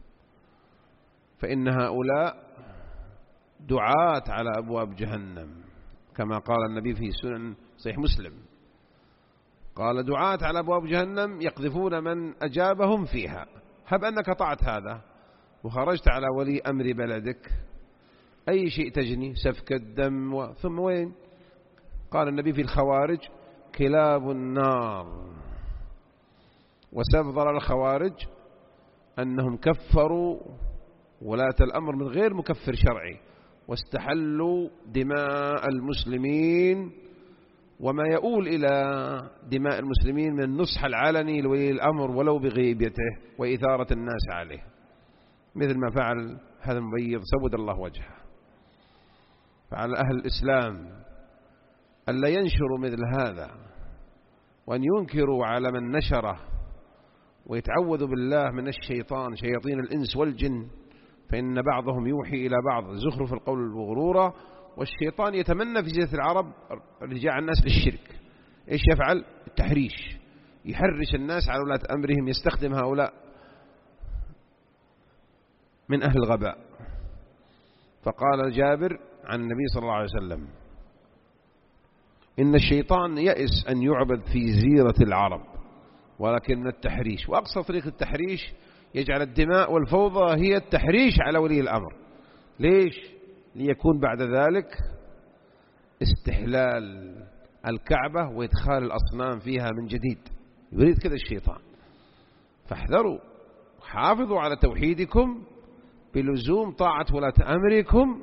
فإن هؤلاء دعاة على أبواب جهنم، كما قال النبي في سنن صحيح مسلم، قال دعاة على أبواب جهنم يقذفون من أجابهم فيها. هب أنك طعت هذا وخرجت على ولي أمر بلدك، أي شيء تجني؟ سفك الدم و... ثم وين؟ قال النبي في الخوارج كلاب النار. وسبب ضرر الخوارج أنهم كفروا ولاة الأمر من غير مكفر شرعي، واستحلوا دماء المسلمين وما يؤول إلى دماء المسلمين من النصح العلني لولي الأمر ولو بغيبته وإثارة الناس عليه، مثل ما فعل هذا المبيض سود الله وجهه. فعلى أهل الإسلام ألا ينشروا مثل هذا، وأن ينكروا على من نشره، ويتعوذوا بالله من الشيطان شياطين الإنس والجن، فإن بعضهم يوحي إلى بعض زخرف القول الغرورة. والشيطان يتمنى في جزيرة العرب رجاع الناس للشرك. إيش يفعل؟ التحريش، يحرش الناس على ولاة أمرهم، يستخدم هؤلاء من أهل الغباء. فقال جابر عن النبي صلى الله عليه وسلم: إن الشيطان يئس أن يعبد في زيرة العرب، ولكن من التحريش. وأقصى طريق التحريش يجعل الدماء والفوضى هي التحريش على ولي الأمر. ليش؟ ليكون بعد ذلك استحلال الكعبة وإدخال الأصنام فيها من جديد، يريد كذا الشيطان. فاحذروا، حافظوا على توحيدكم بلزوم طاعة ولاة أمركم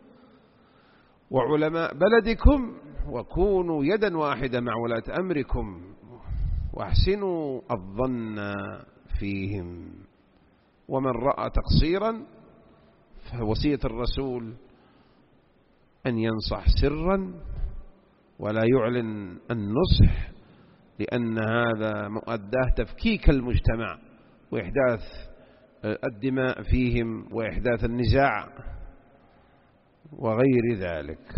وعلماء بلدكم، وكونوا يدا واحدة مع ولاة أمركم، واحسنوا الظن فيهم. ومن رأى تقصيرا فوصية الرسول أن ينصح سرا ولا يعلن النصح، لأن هذا مؤداه تفكيك المجتمع وإحداث الدماء فيهم وإحداث النزاع وغير ذلك.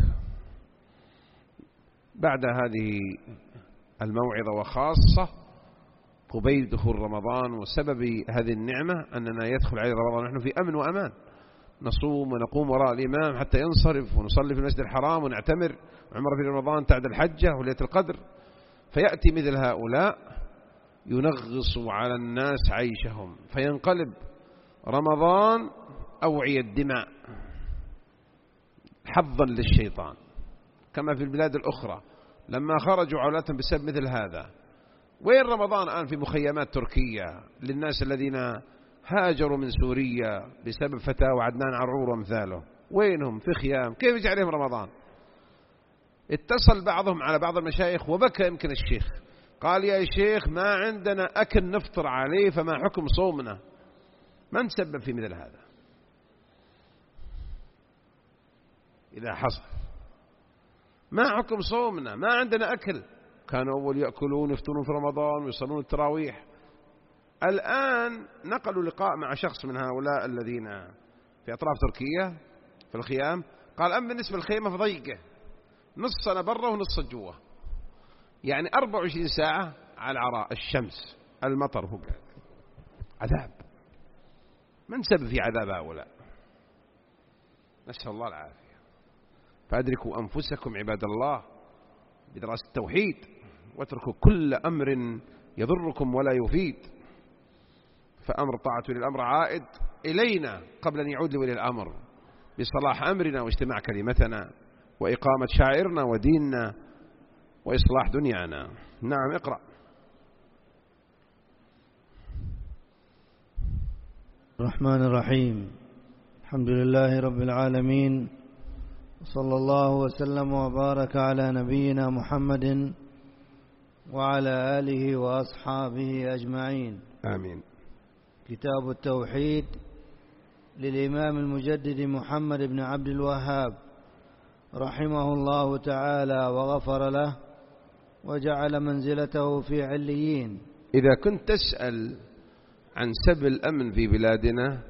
بعد هذه الموعظة وخاصة قبيل دخول رمضان، وسبب هذه النعمة أننا يدخل عليه رمضان ونحن في أمن وأمان، نصوم ونقوم وراء الإمام حتى ينصرف، ونصلي في المسجد الحرام، ونعتمر عمره في رمضان تعد الحجة وليلة القدر. فيأتي مثل هؤلاء ينغص على الناس عيشهم، فينقلب رمضان أوعية دماء حظا للشيطان، كما في البلاد الأخرى لما خرجوا عولاتهم بسبب مثل هذا. وين رمضان الآن في مخيمات تركية للناس الذين هاجروا من سوريا بسبب فتاوى عدنان عرعور وامثاله؟ وينهم في خيام؟ كيف يجي عليهم رمضان؟ اتصل بعضهم على بعض المشايخ وبكى يمكن الشيخ، قال يا شيخ ما عندنا أكل نفطر عليه، فما حكم صومنا؟ من تسبب في مثل هذا إذا حصل؟ ما حكم صومنا؟ ما عندنا أكل. كانوا أول يأكلون يفطرون في رمضان ويصلون التراويح. الآن نقلوا لقاء مع شخص من هؤلاء الذين في أطراف تركيا في الخيام، قال أما بالنسبة للخيمة فضيقة، نصنا برا ونص جوا، يعني أربع وعشرين ساعة على العراء، الشمس، المطر، هو عذاب. من سبب في عذاب هؤلاء؟ نسأل الله العافية. فأدركوا أنفسكم عباد الله بدراسة التوحيد، واتركوا كل أمر يضركم ولا يفيد. فأمر طاعة للأمر عائد إلينا قبل أن يعود لولي الأمر، بصلاح أمرنا واجتماع كلمتنا وإقامة شاعرنا وديننا وإصلاح دنيانا. نعم اقرأ. الرحمن الرحيم. الحمد لله رب العالمين، صلى الله وسلم وبارك على نبينا محمد وعلى آله وأصحابه أجمعين. آمين. كتاب التوحيد للإمام المجدد محمد بن عبد الوهاب رحمه الله تعالى وغفر له وجعل منزلته في عليين. إذا كنت تسأل عن سبب الأمن في بلادنا،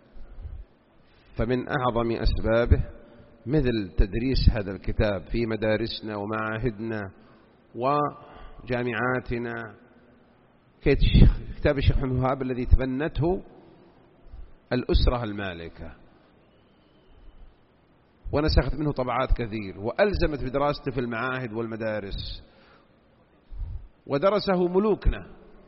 فمن أعظم أسبابه مثل تدريس هذا الكتاب في مدارسنا ومعاهدنا وجامعاتنا، كتاب الشيخ محمد الوهاب الذي تبنته الأسرة المالكة ونسخت منه طبعات كثير، وألزمت بدراسته في المعاهد والمدارس، ودرسه ملوكنا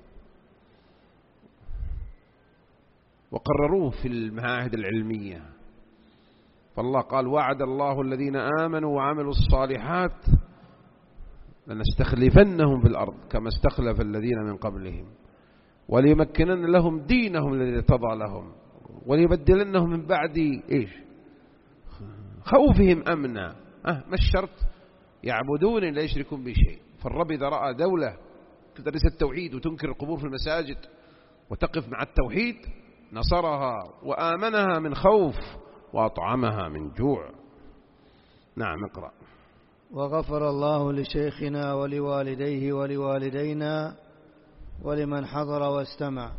وقرروه في المعاهد العلمية. فالله قال وعد الله الذين آمنوا وعملوا الصالحات لنستخلفنهم في الأرض كما استخلف الذين من قبلهم وليمكنن لهم دينهم الذي ارتضى لهم وليبدلنهم من بعد إيش خوفهم أمنا. أه ما الشرط؟ يعبدون لا يشركون بشيء. فالرب إذا رأى دولة تدرس التوحيد وتنكر القبور في المساجد وتقف مع التوحيد نصرها وآمنها من خوف وأطعمها من جوع. نعم اقرأ. وغفر الله لشيخنا ولوالديه ولوالدينا ولمن حضر واستمع.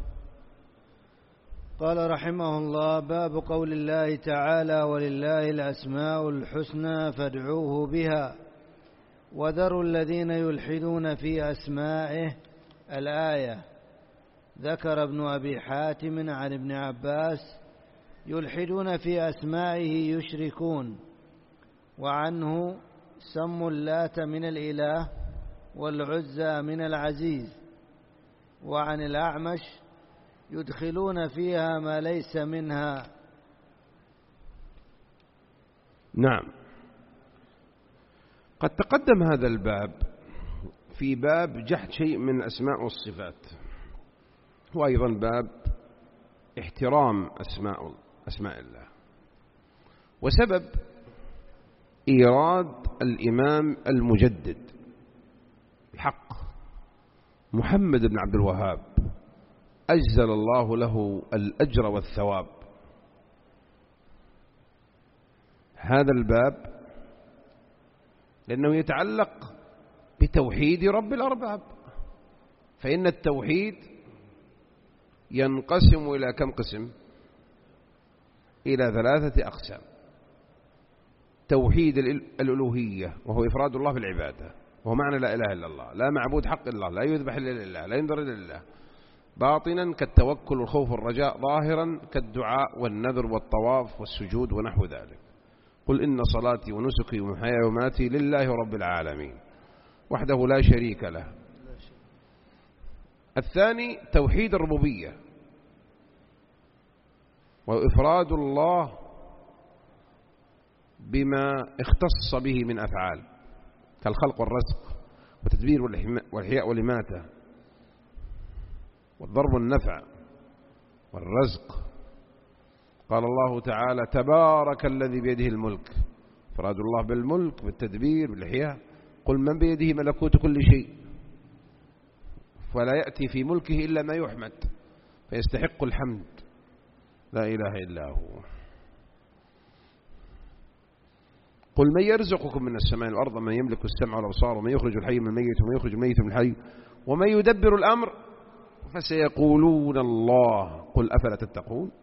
قال رحمه الله: باب قول الله تعالى: ولله الأسماء الحسنى فادعوه بها وذروا الذين يلحدون في أسمائه. الآية. ذكر ابن أبي حاتم عن ابن عباس: يلحدون في أسمائه يشركون. وعنه: سموا اللات من الإله والعزى من العزيز. وعن الأعمش: يدخلون فيها ما ليس منها. نعم. قد تقدم هذا الباب في باب جحد شيء من الأسماء والصفات، وأيضا باب احترام أسماء أسماء الله. وسبب إيراد الإمام المجدد بحق محمد بن عبد الوهاب أجزل الله له الأجر والثواب هذا الباب، لأنه يتعلق بتوحيد رب الأرباب. فإن التوحيد ينقسم إلى كم قسم؟ إلى ثلاثة أقسام. توحيد الألوهية وهو إفراد الله بالعبادة، وهو معنى لا إله إلا الله. لا معبود حق إلا الله، لا يذبح إلا لله، لا ينذر إلا لله. باطنا كالتوكل والخوف والرجاء، ظاهرا كالدعاء والنذر والطواف والسجود ونحو ذلك. قل إن صلاتي ونسكي ومحياي ومماتي لله رب العالمين وحده لا شريك له. الثاني توحيد الربوبية وإفراد الله بما اختص به من أفعال كالخلق والرزق والتدبير والإحياء والإماتة والضرب والنفع والرزق. قال الله تعالى تبارك الذي بيده الملك، إفراد الله بالملك بالتدبير بالإحياء. قل من بيده ملكوت كل شيء، فلا يأتي في ملكه إلا ما يحمد فيستحق الحمد، لا إله إلا هو. قل من يرزقكم من السماء والأرض من يملك السمع والأبصار ومن يخرج الحي من الميت ومن يخرج الميت من الحي ومن يدبر الأمر فسيقولون الله قل أفلا تتقون.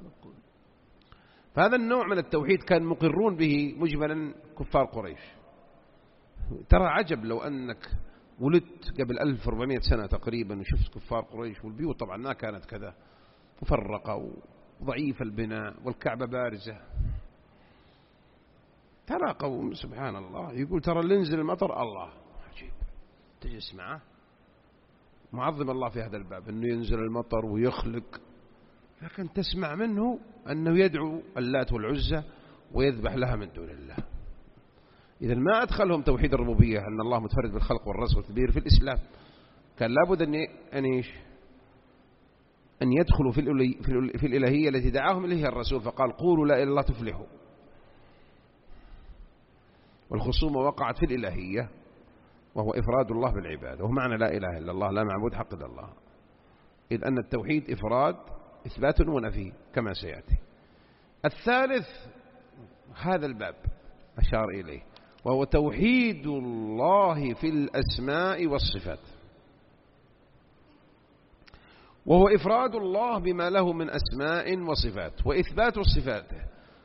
فهذا النوع من التوحيد كان مقرون به مجملا كفار قريش. ترى عجب لو أنك ولدت قبل ألف وأربعمائة سنة تقريبا وشفت كفار قريش، والبيوت طبعا ما كانت كذا، مفرقة وضعيف البناء والكعبة بارزة. ترى قوم سبحان الله يقول ترى اللي ينزل المطر الله، عجيب تجلس معه معظم الله في هذا الباب أنه ينزل المطر ويخلق، لكن تسمع منه أنه يدعو اللات والعزة ويذبح لها من دون الله. إذا ما أدخلهم توحيد الربوبية أن الله متفرد بالخلق والرزق والتدبير في الإسلام، كان لابد أن أنيش أن يدخلوا في في الإلهية التي دعاهم إليها الرسول، فقال قولوا لا إله إلا الله تفلحوا. والخصومة وقعت في الإلهية وهو إفراد الله بالعبادة، وهو معنى لا إله إلا الله، لا معبود حق إلا الله. إذ أن التوحيد إفراد إثبات ونفي كما سيأتي. الثالث هذا الباب أشار إليه، وهو توحيد الله في الأسماء والصفات، وهو إفراد الله بما له من أسماء وصفات وإثبات صفاته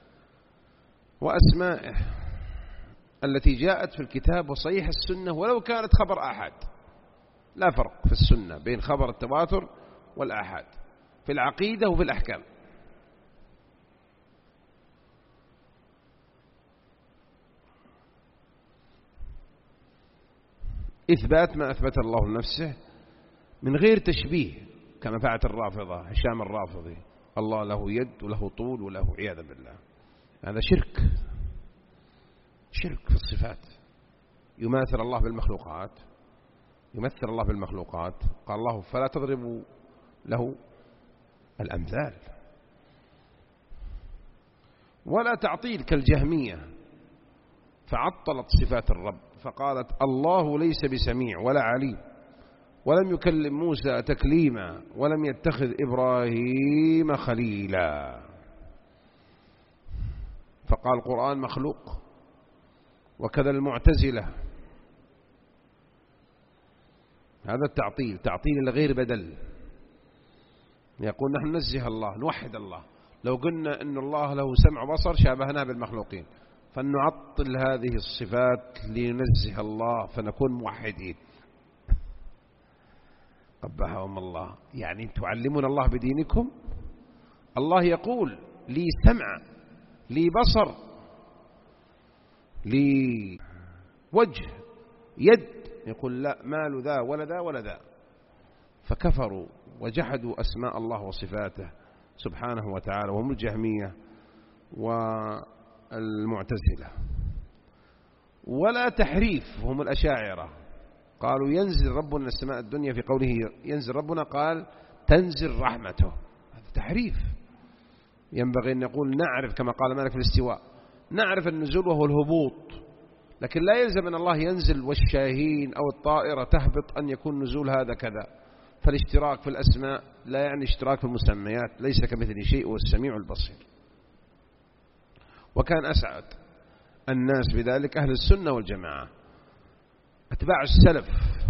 وأسمائه التي جاءت في الكتاب وصحيح السنة ولو كانت خبر آحاد. لا فرق في السنة بين خبر التواتر والآحاد في العقيدة وفي الأحكام. إثبات ما أثبت الله لنفسه من غير تشبيه كما فعلت الرافضة هشام الرافضي، الله له يد وله طول وله عياذا بالله. هذا شرك، شرك في الصفات. يماثل الله بالمخلوقات، يمثل الله بالمخلوقات. قال الله فلا تضربوا له الأمثال. ولا تعطيل كالجهمية فعطلت صفات الرب فقالت الله ليس بسميع ولا عليم ولم يكلم موسى تكليما ولم يتخذ إبراهيم خليلا. فقال القرآن مخلوق. وكذا المعتزلة، هذا التعطيل، تعطيل الغير بدل. يقول نحن ننزه الله نوحد الله، لو قلنا أن الله له سمع وبصر شابهنا بالمخلوقين، فنعطل هذه الصفات لننزه الله فنكون موحدين. قبحهم الله. يعني تعلمون الله بدينكم. الله يقول لي سمع لي بصر لي وجه يد، يقول لا مال ذا ولا ذا ولا ذا. فكفروا وجحدوا أسماء الله وصفاته سبحانه وتعالى، وهم الجهمية والمعتزلة. ولا تحريف، هم الأشاعرة قالوا ينزل ربنا السماء الدنيا، في قوله ينزل ربنا قال تنزل رحمته. هذا تحريف. ينبغي أن نقول نعرف كما قال مالك في الاستواء، نعرف النزول وهو الهبوط، لكن لا يلزم أن الله ينزل والشاهين أو الطائرة تهبط أن يكون نزول هذا كذا. فالاشتراك في الأسماء لا يعني اشتراك في المسميات، ليس كمثل شيء والسميع البصير. وكان أسعد الناس بذلك أهل السنة والجماعة، أتباع السلف.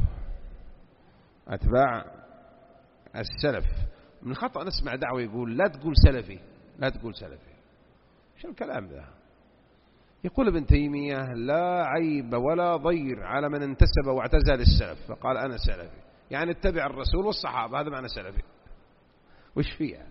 أتباع السلف. من خطأ نسمع دعوة يقول لا تقول سلفي، لا تقول سلفي. شو الكلام ذا؟ يقول ابن تيمية لا عيب ولا ضير على من انتسب واعتزل السلف فقال أنا سلفي، يعني اتبع الرسول والصحابة، هذا معنى سلفي. وش فيها؟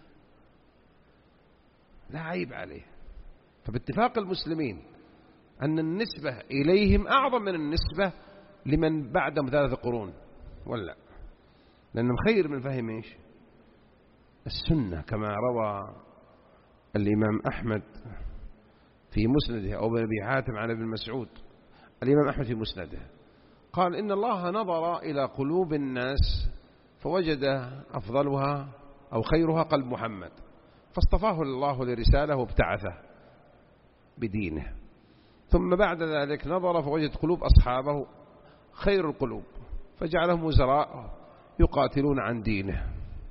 لا عيب عليه. فباتفاق المسلمين أن النسبة إليهم أعظم من النسبة لمن بعدهم ثلاثة قرون، ولا لأنهم خير من فهم إيش السنة، كما روى الإمام أحمد في مسنده أو ابن أبي حاتم عن ابن مسعود. الإمام أحمد في مسنده قال إن الله نظر إلى قلوب الناس فوجد أفضلها أو خيرها قلب محمد، فاصطفاه الله لرسالة وابتعثه بدينه. ثم بعد ذلك نظر فوجد قلوب أصحابه خير القلوب فجعلهم وزراء يقاتلون عن دينه.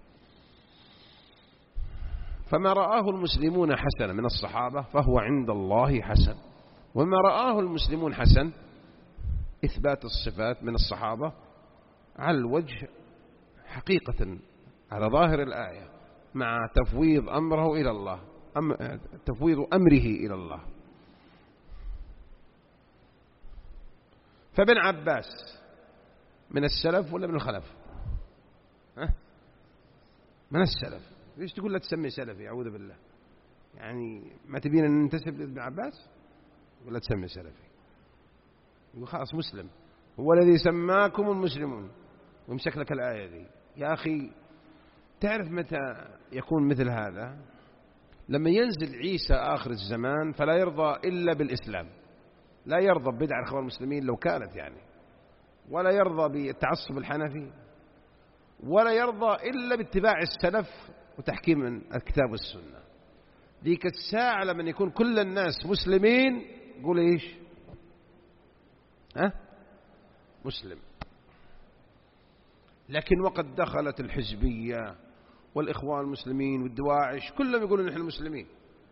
فما رآه المسلمون حسنا من الصحابة فهو عند الله حسن، وما رآه المسلمون حسن إثبات الصفات من الصحابة على الوجه حقيقة على ظاهر الآية مع تفويض أمره إلى الله، أم تفويض أمره إلى الله. فابن عباس من السلف ولا من الخلف؟ ها؟ من السلف. ليش تقول لا تسمي سلفي؟ أعوذ بالله، يعني ما تبين أن ننتسب لابن عباس ولا تسمي سلفي؟ يقول خلاص مسلم، هو الذي سماكم المسلمون ويمسك لك الآية دي. يا أخي تعرف متى يكون مثل هذا؟ لما ينزل عيسى آخر الزمان فلا يرضى إلا بالإسلام، لا يرضى ببدع الإخوان المسلمين لو كانت يعني، ولا يرضى بالتعصب الحنفي، ولا يرضى إلا باتباع السلف وتحكيم الكتاب والسنة. ذيك الساعة لما يكون كل الناس مسلمين قول إيش؟ ها؟ مسلم. لكن وقد دخلت الحزبية والإخوان المسلمين والدواعش كلهم يقولون نحن مسلمين،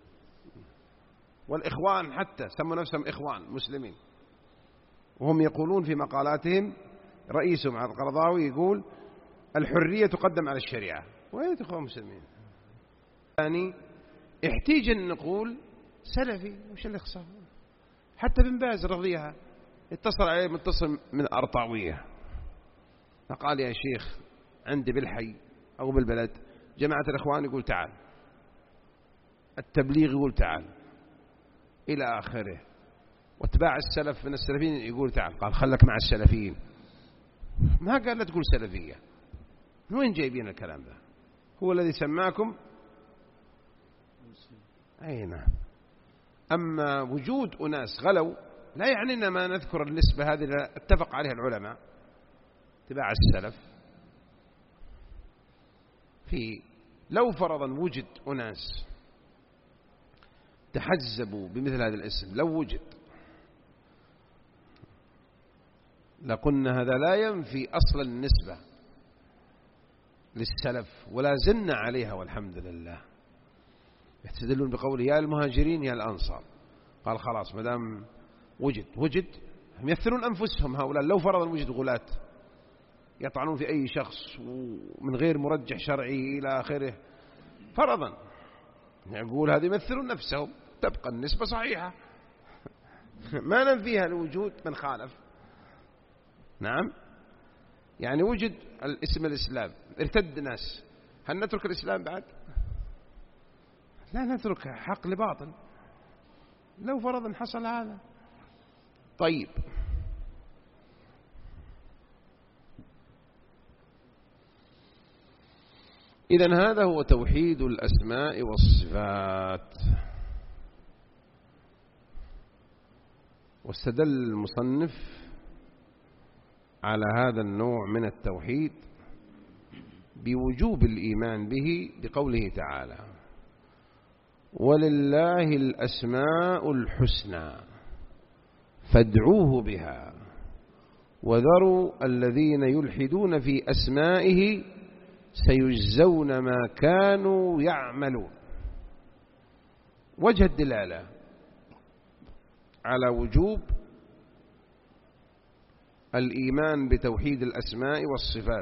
والإخوان حتى سموا نفسهم إخوان مسلمين، وهم يقولون في مقالاتهم رئيسهم عبد القرضاوي يقول الحرية تقدم على الشريعة. وين إخوان مسلمين؟ يعني احتيج أن نقول سلفي، وش اللي خسر؟ حتى بن باز رضيها اتصل عليه متصل من أرطاوية فقال يا شيخ عندي بالحي أو بالبلد جماعة الإخوان يقول تعال، التبليغ يقول تعال، إلى آخره، واتباع السلف من السلفيين يقول تعال. قال خلك مع السلفيين، ما قال لا تقول سلفية. من وين جايبين الكلام ده؟ هو الذي سماكم أي نعم. أما وجود أناس غلوا لا يعني أن ما نذكر النسبة هذه اتفق عليها العلماء اتباع السلف. في لو فرضا وجد أناس تحزبوا بمثل هذا الاسم، لو وجد لقلنا هذا لا ينفي أصل النسبة للسلف ولا زلنا عليها والحمد لله. يستدلون بقوله يا المهاجرين يا الأنصار، قال خلاص مدام وجد وجد هم يثرون أنفسهم هؤلاء. لو فرضا وجد غلاة يطعنون في أي شخص ومن غير مرجح شرعي إلى آخره فرضا، يقول هذه يمثلون نفسهم، تبقى النسبة صحيحة ما ننفيها لوجود من خالف. نعم، يعني وجد الاسم الإسلام ارتد ناس، هل نترك الإسلام بعد؟ لا نترك حق لباطل لو فرضا حصل هذا. طيب إذن هذا هو توحيد الأسماء والصفات. واستدل المصنف على هذا النوع من التوحيد بوجوب الإيمان به بقوله تعالى ولله الأسماء الحسنى فادعوه بها وذروا الذين يلحدون في أسمائه سيجزون ما كانوا يعملون. وجه الدلالة على وجوب الإيمان بتوحيد الأسماء والصفات،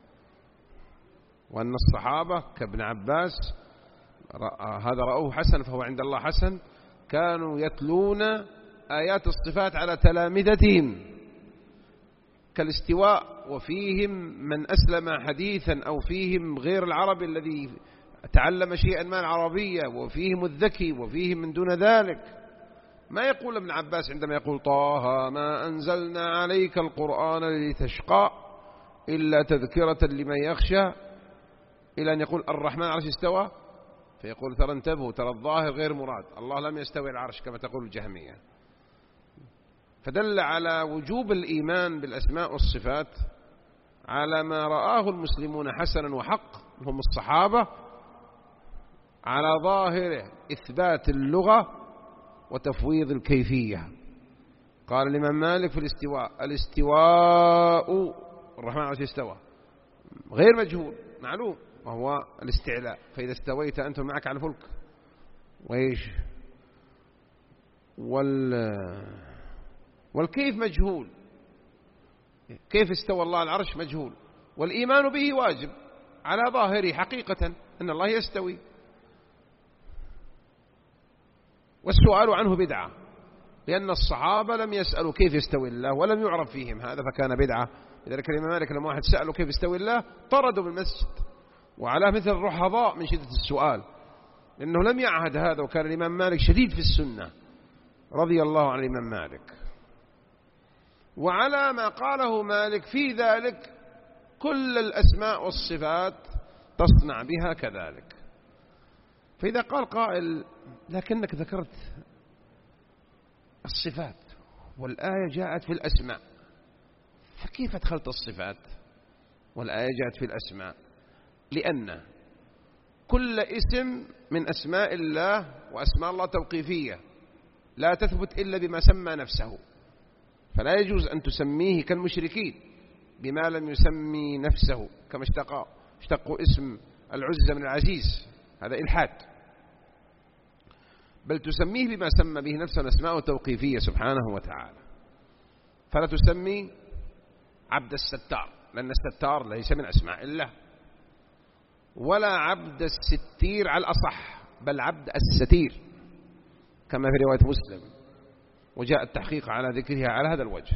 وأن الصحابة كابن عباس هذا رأوه حسن فهو عند الله حسن، كانوا يتلون آيات الصفات على تلامذتهم كالاستواء، وفيهم من أسلم حديثا، أو فيهم غير العربي الذي تعلم شيئا ما العربية، وفيهم الذكي، وفيهم من دون ذلك. ما يقول ابن عباس عندما يقول طه ما أنزلنا عليك القرآن لتشقى إلا تذكرة لمن يخشى، إلى أن يقول الرحمن على العرش استوى، فيقول ترى انتبهوا، ترى الظاهر غير مراد، الله لم يستوي العرش كما تقول الجهمية. فدل على وجوب الإيمان بالأسماء والصفات على ما رآه المسلمون حسنا وحق هم الصحابة، على ظاهره إثبات اللغة وتفويض الكيفية. قال الإمام مالك في الاستواء: الاستواء الرحمن على العرش استوى غير مجهول معلوم، وهو الاستعلاء، فإذا استويت أنت معك على الفلك. وإيش وال والكيف مجهول، كيف استوى الله على العرش مجهول، والإيمان به واجب على ظاهره حقيقة أن الله يستوي، والسؤال عنه بدعة، لأن الصحابة لم يسألوا كيف يستوي الله ولم يعرف فيهم هذا، فكان بدعة. لذلك الإمام مالك لما واحد سأله كيف يستوي الله طردوا بالمسجد، وعلى مثل الرحضاء من شدة السؤال، لأنه لم يعهد هذا، وكان الإمام مالك شديد في السنة رضي الله عن الإمام مالك. وعلى ما قاله مالك في ذلك كل الأسماء والصفات تصنع بها كذلك. فإذا قال قائل لكنك ذكرت الصفات والآية جاءت في الأسماء، فكيف أدخلت الصفات والآية جاءت في الأسماء؟ لأن كل اسم من أسماء الله وأسماء الله توقيفية لا تثبت إلا بما سمى نفسه، فلا يجوز أن تسميه كالمشركين بما لم يسمي نفسه، كما اشتقوا اشتقوا اسم العزة من العزيز، هذا إلحاد، بل تسميه بما سمى به نفسه، الأسماء توقيفية سبحانه وتعالى. فلا تسمي عبد الستار، لأن الستار ليس من أسماء الله، ولا عبد الستير على الأصح، بل عبد الستير كما في رواية مسلم، وجاء التحقيق على ذكرها على هذا الوجه.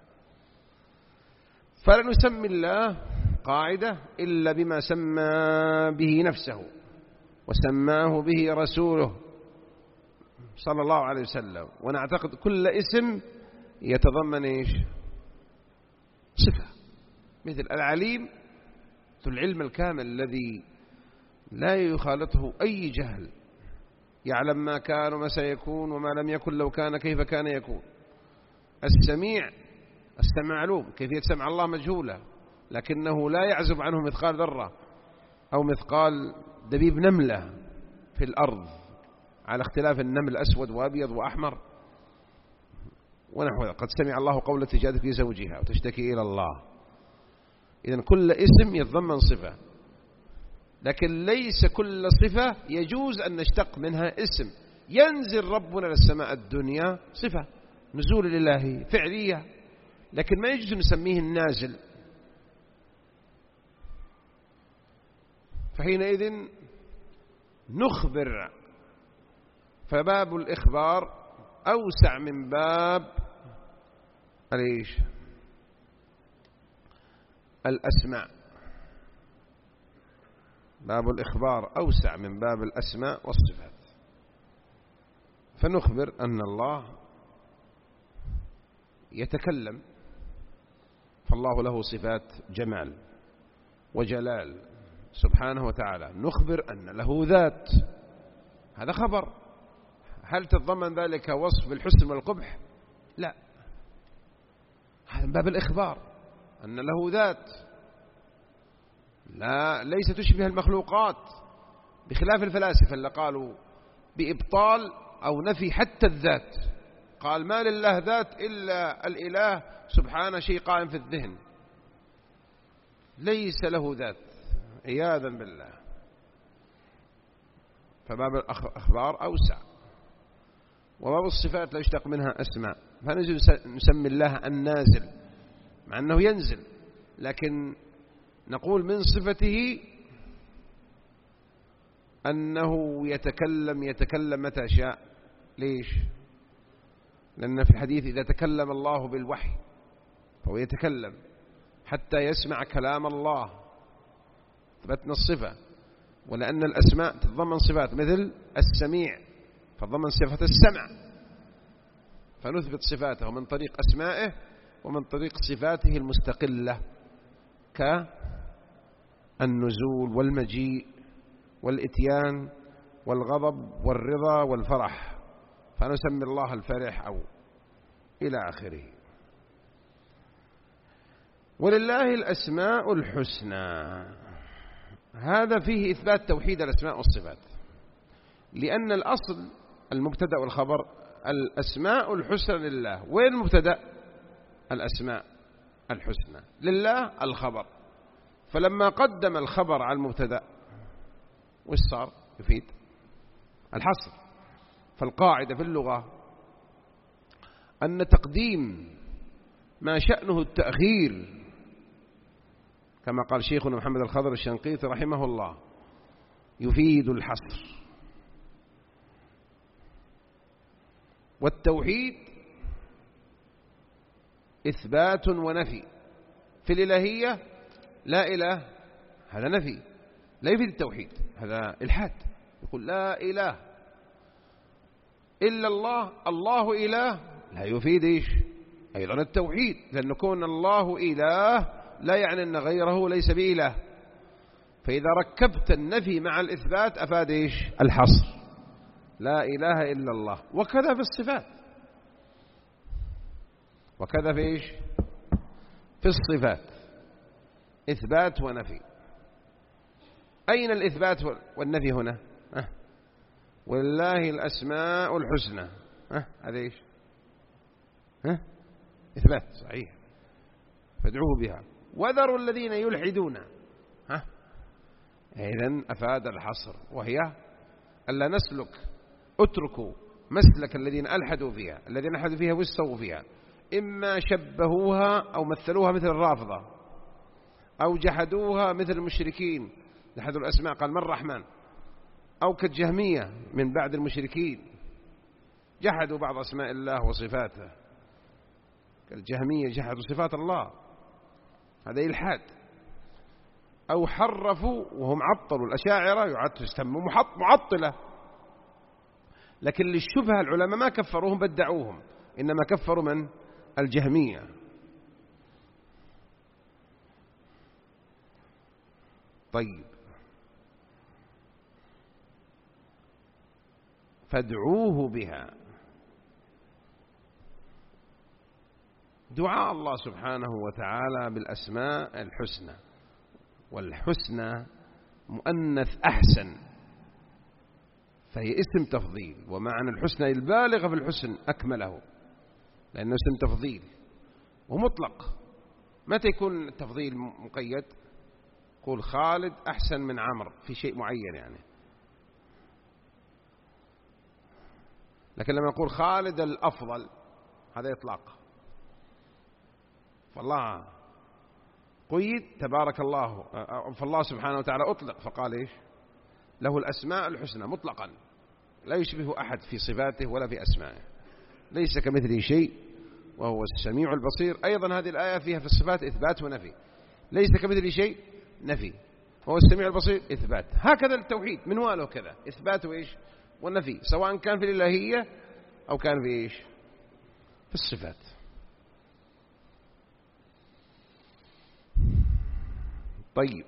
فلا نسمي الله قاعدة إلا بما سمى به نفسه وسماه به رسوله صلى الله عليه وسلم، ونعتقد كل اسم يتضمن إيش؟ صفة، مثل العليم ذو العلم الكامل الذي لا يخالطه أي جهل، يعلم ما كان وما سيكون وما لم يكن لو كان كيف كان يكون. السميع، السمع معلوم، كيفية سمع الله مجهولة، لكنه لا يعزب عنه مثقال ذرة أو مثقال دبيب نملة في الأرض، على اختلاف النمل أسود وأبيض وأحمر ونحو ذلك. قد سمع الله قول تجادلك في زوجها وتشتكي إلى الله. إذن كل اسم يتضمن صفة، لكن ليس كل صفة يجوز أن نشتق منها اسم. ينزل ربنا للسماء الدنيا صفة نزول الإلهي فعلية، لكن ما يجوز نسميه النازل. فحينئذ نخبر، فباب الإخبار أوسع من باب الإيش؟ الأسماء. باب الإخبار أوسع من باب الأسماء والصفات، فنخبر أن الله يتكلم، فالله له صفات جمال وجلال سبحانه وتعالى. نخبر أن له ذات، هذا خبر. هل تتضمن ذلك وصف بالحسن والقبح؟ لا، هذا من باب الإخبار أن له ذات لا ليس تشبه المخلوقات، بخلاف الفلاسفة اللي قالوا بإبطال أو نفي حتى الذات. قال ما لله ذات إلا الإله سبحانه شيء قائم في الذهن، ليس له ذات عياذا بالله. فباب الأخبار أوسع. وباب الصفات لا يشتق منها أسماء، فنجد نسمي الله النازل مع أنه ينزل، لكن نقول من صفته أنه يتكلم يتكلم متى شاء، ليش؟ لأن في الحديث إذا تكلم الله بالوحي فهو يتكلم حتى يسمع كلام الله، ثبتنا الصفة. ولأن الأسماء تتضمن صفات مثل السميع فتضمن صفة السمع، فنثبت صفاته من طريق أسمائه ومن طريق صفاته المستقلة كالنزول والمجيء والإتيان والغضب والرضا والفرح، فنسمي الله الفرح أو إلى آخره. ولله الأسماء الحسنى، هذا فيه إثبات توحيد الأسماء والصفات، لأن الأصل المبتدأ والخبر الأسماء الحسنى لله. وين المبتدأ؟ الأسماء الحسنى، لله الخبر. فلما قدم الخبر على المبتدأ وش صار؟ يفيد الحصر. فالقاعدة في اللغة أن تقديم ما شأنه التأخير، كما قال شيخنا محمد الخضر الشنقيطي رحمه الله، يفيد الحصر. والتوحيد إثبات ونفي. في الإلهية لا إله هذا نفي لا يفيد التوحيد، هذا إلحاد. يقول لا إله إلا الله، الله إله لا يفيد إيش؟ أيضا التوحيد، لأن كون الله إله لا يعني أن غيره ليس بإله. فإذا ركبت النفي مع الإثبات أفاد إيش؟ الحصر، لا إله إلا الله. وكذا في الصفات، وكذا في إيش؟ في الصفات إثبات ونفي. أين الإثبات والنفي هنا؟ أه؟ ولله الأسماء الحسنى، أه؟ هذا إيش؟ أه؟ إثبات صحيح، فادعوه بها. وذروا الذين يلحدون، ها؟ إذن أفاد الحصر، وهي ألا نسلك، اتركوا مسلك الذين ألحدوا فيها. الذين ألحدوا فيها واستووا فيها، إما شبهوها أو مثلوها مثل الرافضة، أو جحدوها مثل المشركين، جحدوا الأسماء قال من الرحمن، أو كالجهمية من بعد المشركين جحدوا بعض أسماء الله وصفاته، كالجهمية جحدوا صفات الله، هذا إلحاد. أو حرفوا وهم عطلوا، الأشاعرة يعطلوا يسموا معطلة، لكن للشبهة العلماء ما كفروهم بدعوهم، إنما كفروا من؟ الجهمية. طيب، فادعوه بها، دعاء الله سبحانه وتعالى بالأسماء الحسنى. والحسنى مؤنث أحسن، فهي اسم تفضيل، ومعنى الحسنى البالغة في الحسن أكمله، لأنه اسم تفضيل ومطلق. متى يكون التفضيل مقيد؟ قول خالد أحسن من عمرو في شيء معين يعني، لكن لما يقول خالد الأفضل هذا إطلاق. فالله قيد تبارك الله، فالله سبحانه وتعالى أطلق فقال إيش؟ له الأسماء الحسنى مطلقا، لا يشبه أحد في صفاته ولا في أسمائه، ليس كمثله شيء وهو السميع البصير. أيضا هذه الآية فيها في الصفات إثبات ونفي، ليس كمثله شيء نفي، وهو السميع البصير إثبات. هكذا التوحيد منواله كذا، إثبات وإيش؟ والنفي، سواء كان في الإلهية أو كان في إيش؟ في الصفات. طيب،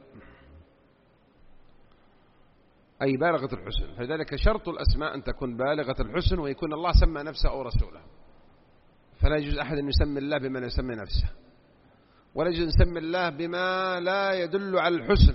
أي بالغة الحسن، فلذلك شرط الأسماء أن تكون بالغة الحسن، ويكون الله سمى نفسه أو رسوله. فلا يجوز أحد أن يسمي الله بما لا يسمي نفسه، ولا يجوز أن يسمي الله بما لا يدل على الحسن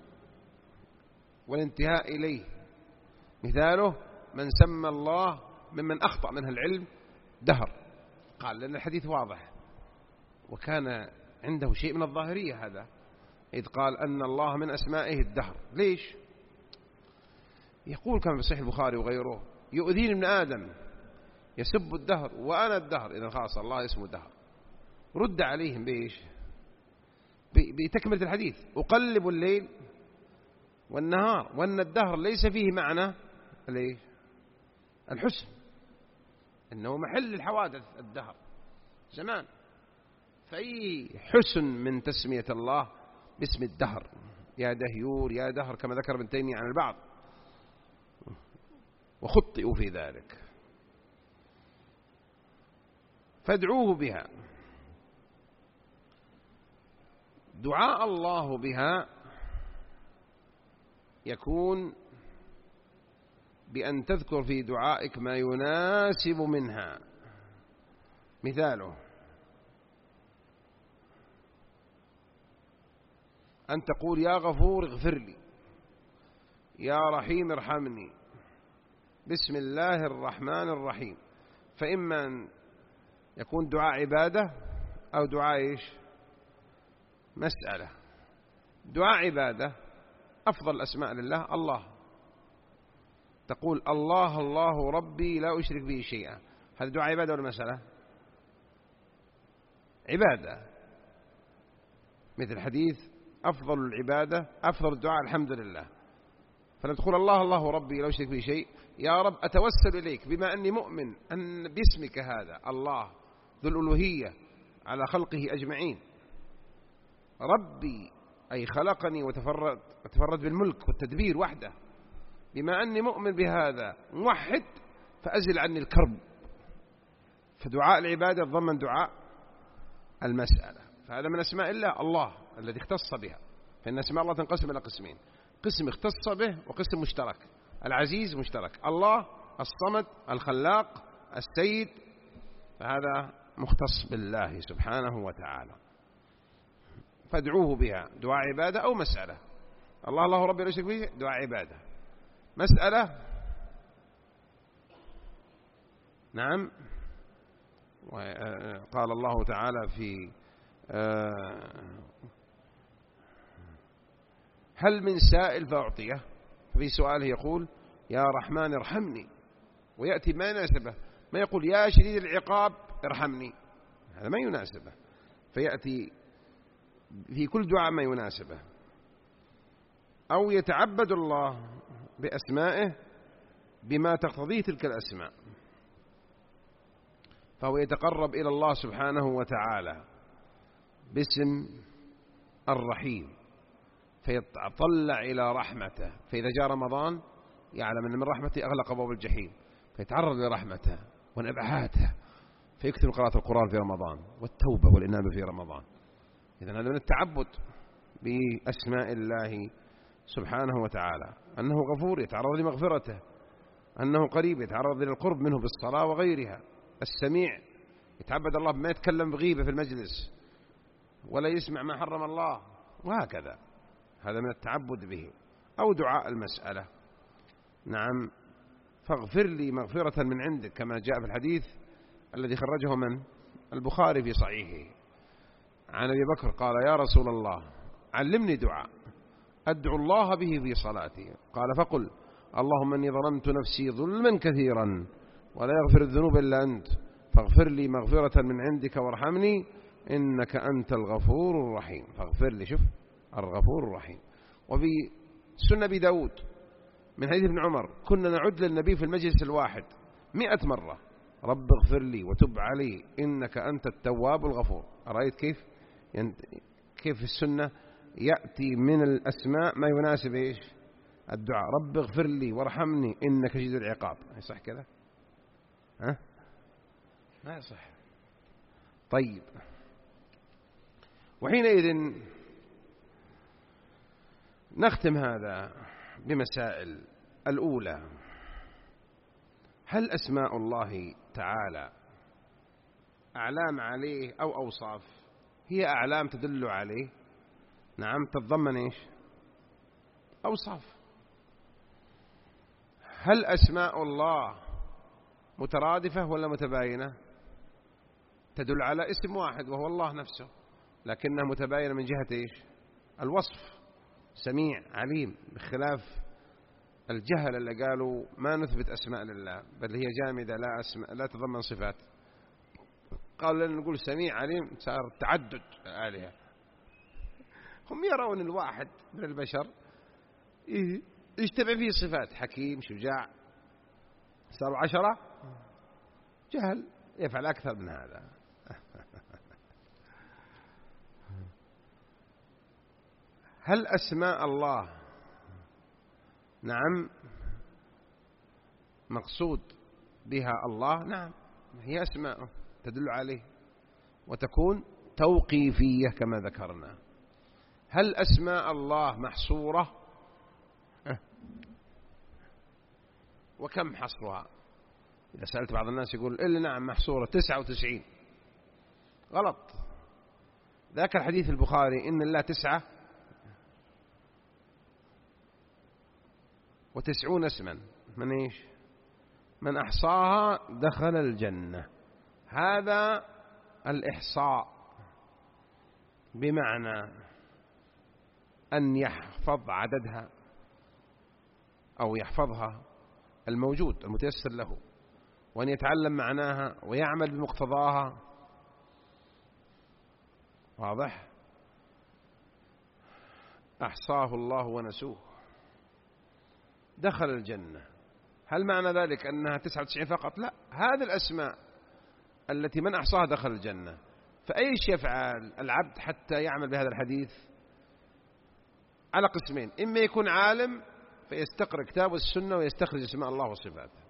والانتهاء إليه. مثاله من سمى الله ممن أخطأ منها العلم دهر، قال لأن الحديث واضح، وكان عنده شيء من الظاهرية هذا، إذ قال أن الله من أسمائه الدهر. ليش؟ يقول كما في صحيح البخاري وغيره يؤذيني ابن آدم يسب الدهر وأنا الدهر، إذا خاص الله اسمه الدهر. رد عليهم بإيش؟ بتكملة الحديث، أقلب الليل والنهار، وأن الدهر ليس فيه معنى الحسن، إنه محل الحوادث الدهر زمان. فأي حسن من تسمية الله باسم الدهر، يا دهيور يا دهر، كما ذكر ابن تيمية عن البعض، وخطئوا في ذلك. فادعوه بها. دعاء الله بها يكون بأن تذكر في دعائك ما يناسب منها. مثاله أن تقول يا غفور اغفر لي، يا رحيم ارحمني، بسم الله الرحمن الرحيم. فإما أن يكون دعاء عبادة أو دعاء إيش؟ مسألة. دعاء عبادة أفضل الأسماء لله الله، تقول الله الله ربي لا أشرك به شيئا، هذا دعاء عبادة ولا مسألة؟ عبادة. مثل حديث أفضل العبادة أفضل الدعاء الحمد لله. فلما تقول الله الله ربي لا أشرك به شيء، يا رب أتوسل إليك بما أني مؤمن أن باسمك هذا الله ذو الألوهية على خلقه أجمعين، ربي أي خلقني وتفرد, وتفرد بالملك والتدبير وحده، بما أني مؤمن بهذا موحد فأزل عني الكرب. فدعاء العبادة ضمن دعاء المسألة، فهذا من أسماء الله الله الذي اختص بها. فإن أسماء الله تنقسم إلى قسمين، قسم اختص به وقسم مشترك. العزيز مشترك، الله الصمد الخلاق السيد، فهذا مختص بالله سبحانه وتعالى. فادعوه بها دعاء عبادة أو مسألة. الله الله ربي لا أشرك به دعاء عبادة. مسألة نعم، قال الله تعالى في هل من سائل فأعطيه، في سؤاله يقول يا رحمن ارحمني، ويأتي ما يناسبه، ما يقول يا شديد العقاب ارحمني، هذا ما يناسبه، فيأتي في كل دعاء ما يناسبه. أو يتعبد الله بأسمائه بما تقتضيه تلك الأسماء، فهو يتقرب إلى الله سبحانه وتعالى باسم الرحيم، فيتطلع إلى رحمته، فإذا جاء رمضان يعلم أن من رحمته أغلق أبواب الجحيم، فيتعرض لرحمته ونبعاته، فيكتب قراءة القرآن في رمضان والتوبة والإنابة في رمضان. إذن هذا من التعبد بأسماء الله سبحانه وتعالى، أنه غفور يتعرض لمغفرته، أنه قريب يتعرض للقرب منه بالصلاة وغيرها، السميع يتعبد الله بما يتكلم بغيبة في المجلس ولا يسمع ما حرم الله، وهكذا. هذا من التعبد به. أو دعاء المسألة نعم، فاغفر لي مغفرة من عندك، كما جاء في الحديث الذي خرجه من البخاري في صحيحه عن أبي بكر قال يا رسول الله علمني دعاء أدعو الله به في صلاتي، قال فقل اللهم إني ظلمت نفسي ظلما كثيرا ولا يغفر الذنوب إلا أنت فاغفر لي مغفرة من عندك وارحمني إنك أنت الغفور الرحيم. فاغفر لي، شوف الغفور الرحيم. وفي سنة أبي داود من حديث ابن عمر كنا نعد للنبي في المجلس الواحد مئة مرة رب اغفر لي وتب علي إنك أنت التواب الغفور. أرأيت كيف كيف السنة يأتي من الأسماء ما يناسب إيش الدعاء، رب اغفر لي وارحمني إنك شديد العقاب، يصح كذا؟ ها ما يصح. طيب، وحينئذ نختم هذا بمسائل. الأولى، هل أسماء الله تعالى أعلام عليه أو أوصاف؟ هي أعلام تدل عليه، نعم، تتضمن إيش أوصاف. هل أسماء الله مترادفة ولا متباينة؟ تدل على اسم واحد وهو الله نفسه، لكنها متباينة من جهة إيش الوصف، سميع عليم، بخلاف الجهل اللي قالوا ما نثبت أسماء لله بل هي جامدة لا أسماء لا تضمن صفات. قالوا لن نقول سميع عليم صار تعدد آلهة. هم يرون الواحد من البشر يجتمع فيه صفات، حكيم شجاع، صاروا عشرة جهل يفعل أكثر من هذا. هل أسماء الله نعم مقصود بها الله؟ نعم، هي أسماء تدل عليه وتكون توقيفية كما ذكرنا. هل أسماء الله محصورة؟ وكم حصرها؟ إذا سألت بعض الناس يقول إلا نعم محصورة تسعة وتسعين. غلط. ذاك الحديث البخاري إن الله تسعة وتسعون اسما، من إيش؟ من أحصاها دخل الجنة. هذا الإحصاء بمعنى أن يحفظ عددها أو يحفظها الموجود المتيسر له، وأن يتعلم معناها ويعمل بمقتضاها. واضح؟ أحصاه الله ونسوه دخل الجنة. هل معنى ذلك أنها تسعة وتسعين فقط؟ لا، هذه الأسماء التي من أحصاها دخل الجنة. فأيش يفعل العبد حتى يعمل بهذا الحديث؟ على قسمين: إما يكون عالم فيستقرأ كتاب السنة ويستخرج اسماء الله وصفاته،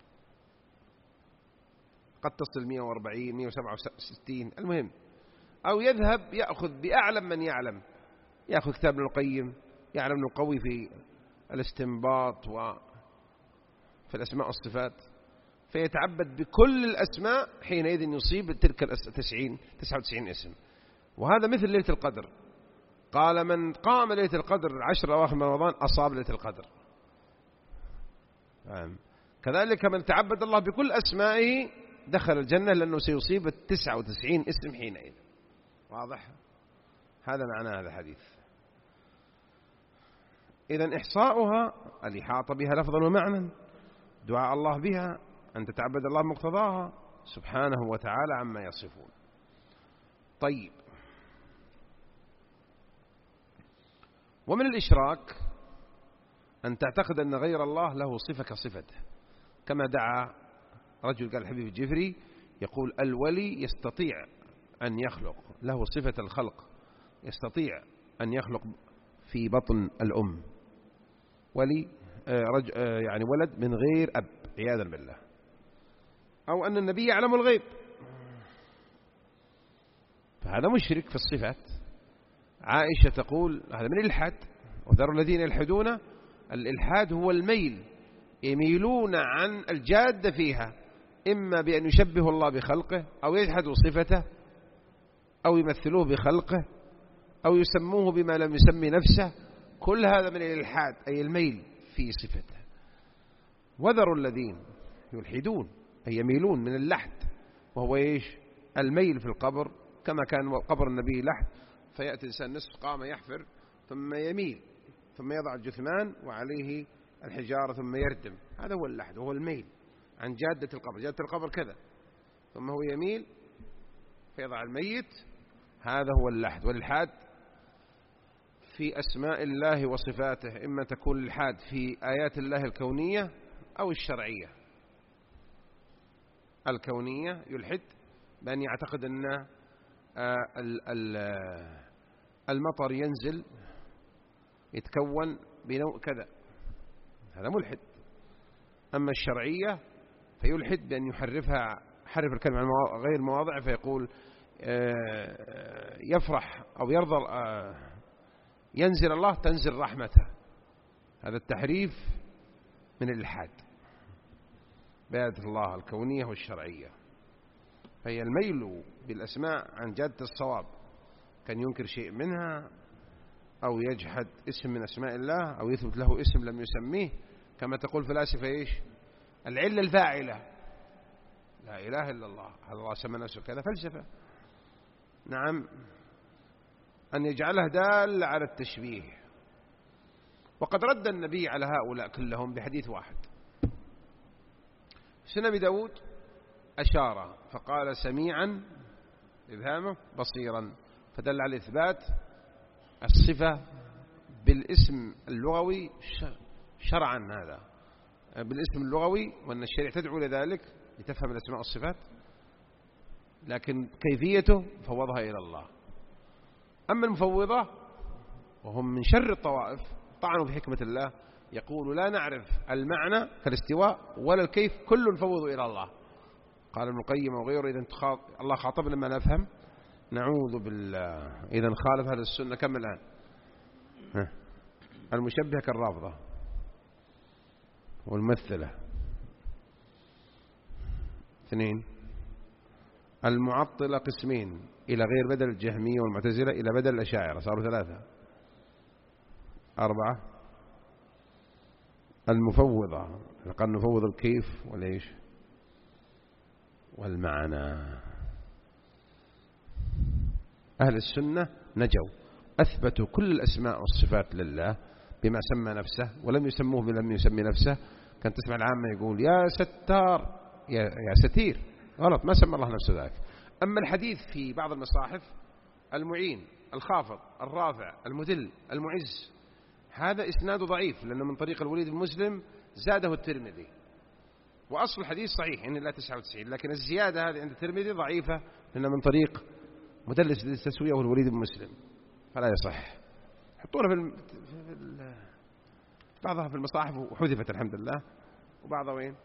قد تصل مئة وأربعين مئة وسبعة وستين المهم، أو يذهب يأخذ بأعلم من يعلم، يأخذ كتاب ابن القيم، يعلم أنه قوي في الاستنباط وفي الأسماء والصفات، فيتعبد بكل الأسماء، حينئذ يصيب تلك التسعين تسعة وتسعين اسم. وهذا مثل ليلة القدر. قال من قام ليلة القدر عشر أواخر من رمضان أصاب ليلة القدر. كذلك من تعبد الله بكل أسمائه دخل الجنة، لأنه سيصيب التسعة وتسعين اسم حينئذ. واضح؟ هذا معنى هذا الحديث. إذن إحصاؤها الإحاطة بها لفظا ومعنى، دعاء الله بها، أن تتعبد الله بمقتضاها سبحانه وتعالى عما يصفون. طيب، ومن الإشراك أن تعتقد أن غير الله له صفة كصفته، كما دعا رجل قال الحبيب الجفري يقول: الولي يستطيع أن يخلق، له صفة الخلق، يستطيع أن يخلق في بطن الأم، ولي رج يعني ولد من غير أب عياذا بالله. أو أن النبي يعلم الغيب، فهذا مشرك في الصفات. عائشة تقول هذا من الإلحاد، وذروا الذين يلحدون. الإلحاد هو الميل، يميلون عن الجادة فيها، إما بأن يشبه الله بخلقه، أو يجحدوا صفته، أو يمثلوه بخلقه، أو يسموه بما لم يسمي نفسه. كل هذا من الإلحاد، أي الميل في صفته. وذروا الذين يلحدون، أي يميلون من اللحد، وهو إيش؟ الميل في القبر، كما كان قبر النبي لحد، فيأتي الإنسان نصف قام يحفر ثم يميل، ثم يضع الجثمان وعليه الحجارة ثم يردم. هذا هو اللحد، وهو الميل عن جادة القبر. جادة القبر كذا، ثم هو يميل فيضع الميت. هذا هو اللحد. والإلحاد في أسماء الله وصفاته، إما تكون الإلحاد في آيات الله الكونية أو الشرعية. الكونية يلحد بأن يعتقد أن المطر ينزل يتكون بنوع كذا، هذا ملحد. أما الشرعية فيلحد بأن يحرفها، حرف الكلمة عن غير مواضع، فيقول يفرح أو يرضى ينزل الله تنزل رحمته. هذا التحريف من الإلحاد بآيات الله الكونية والشرعية. فهي الميل بالأسماء عن جادة الصواب، كان ينكر شيء منها، أو يجحد اسم من أسماء الله، أو يثبت له اسم لم يسميه، كما تقول فلاسفة إيش؟ العلة الفاعلة، لا إله إلا الله، هذا الله سمى نفسه كذا، فلسفة. نعم، أن يجعله دال على التشبيه. وقد رد النبي على هؤلاء كلهم بحديث واحد. سنة داود أشار فقال سميعا إبهامه بصيرا، فدل على إثبات الصفة بالاسم اللغوي شرعا، هذا بالاسم اللغوي، وأن الشريعة تدعو لذلك لتفهم الأسماء والصفات، لكن كيفيته فوضها إلى الله. أما المفوضة وهم من شر الطوائف طعنوا في حكمة الله، يقول لا نعرف المعنى كالاستواء ولا الكيف، كل نفوض إلى الله. قال ابن القيم وغيره إذا الله خاطبنا ما نفهم نعوذ بالله. إذا خالف هذا السنة كم الآن؟ المشبهة كالرافضة والممثلة. اثنين، المعطلة قسمين إلى غير بدل الجهمية والمعتزلة إلى بدل الأشاعرة، صاروا ثلاثة. أربعة، المفوضة قال نفوض الكيف والإيش والمعنى. أهل السنة نجوا، أثبتوا كل الأسماء والصفات لله بما سمى نفسه ولم يسموه بلم يسمي نفسه. كانت تسمع العامة يقول يا ستار يا, يا ستير، غلط، ما سمى الله نفسه ذاك. أما الحديث في بعض المصاحف المعين الخافض الرافع المذل المعز، هذا إسناده ضعيف لأنه من طريق الوليد بن مسلم زاده الترمذي، وأصل الحديث صحيح إن لا تسعة وتسعين، لكن الزيادة هذه عند الترمذي ضعيفة لأنه من طريق مدلس التسوية والوليد بن مسلم، فلا يصح. حطونا في, الم... في ال... بعضها في المصاحف وحذفت الحمد لله، وبعضها وين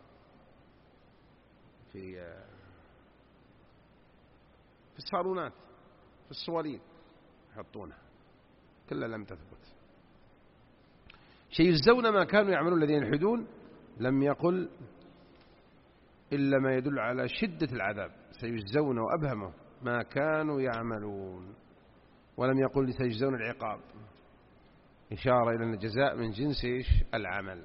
في في الصالونات في الصوالين يحطونها، كلها لم تثبت. سيجزون ما كانوا يعملون الذين يلحدون، لم يقل إلا ما يدل على شدة العذاب، سيجزون وأبهموا ما كانوا يعملون، ولم يقل سيجزون العقاب، إشارة إلى أن الجزاء من جنس العمل.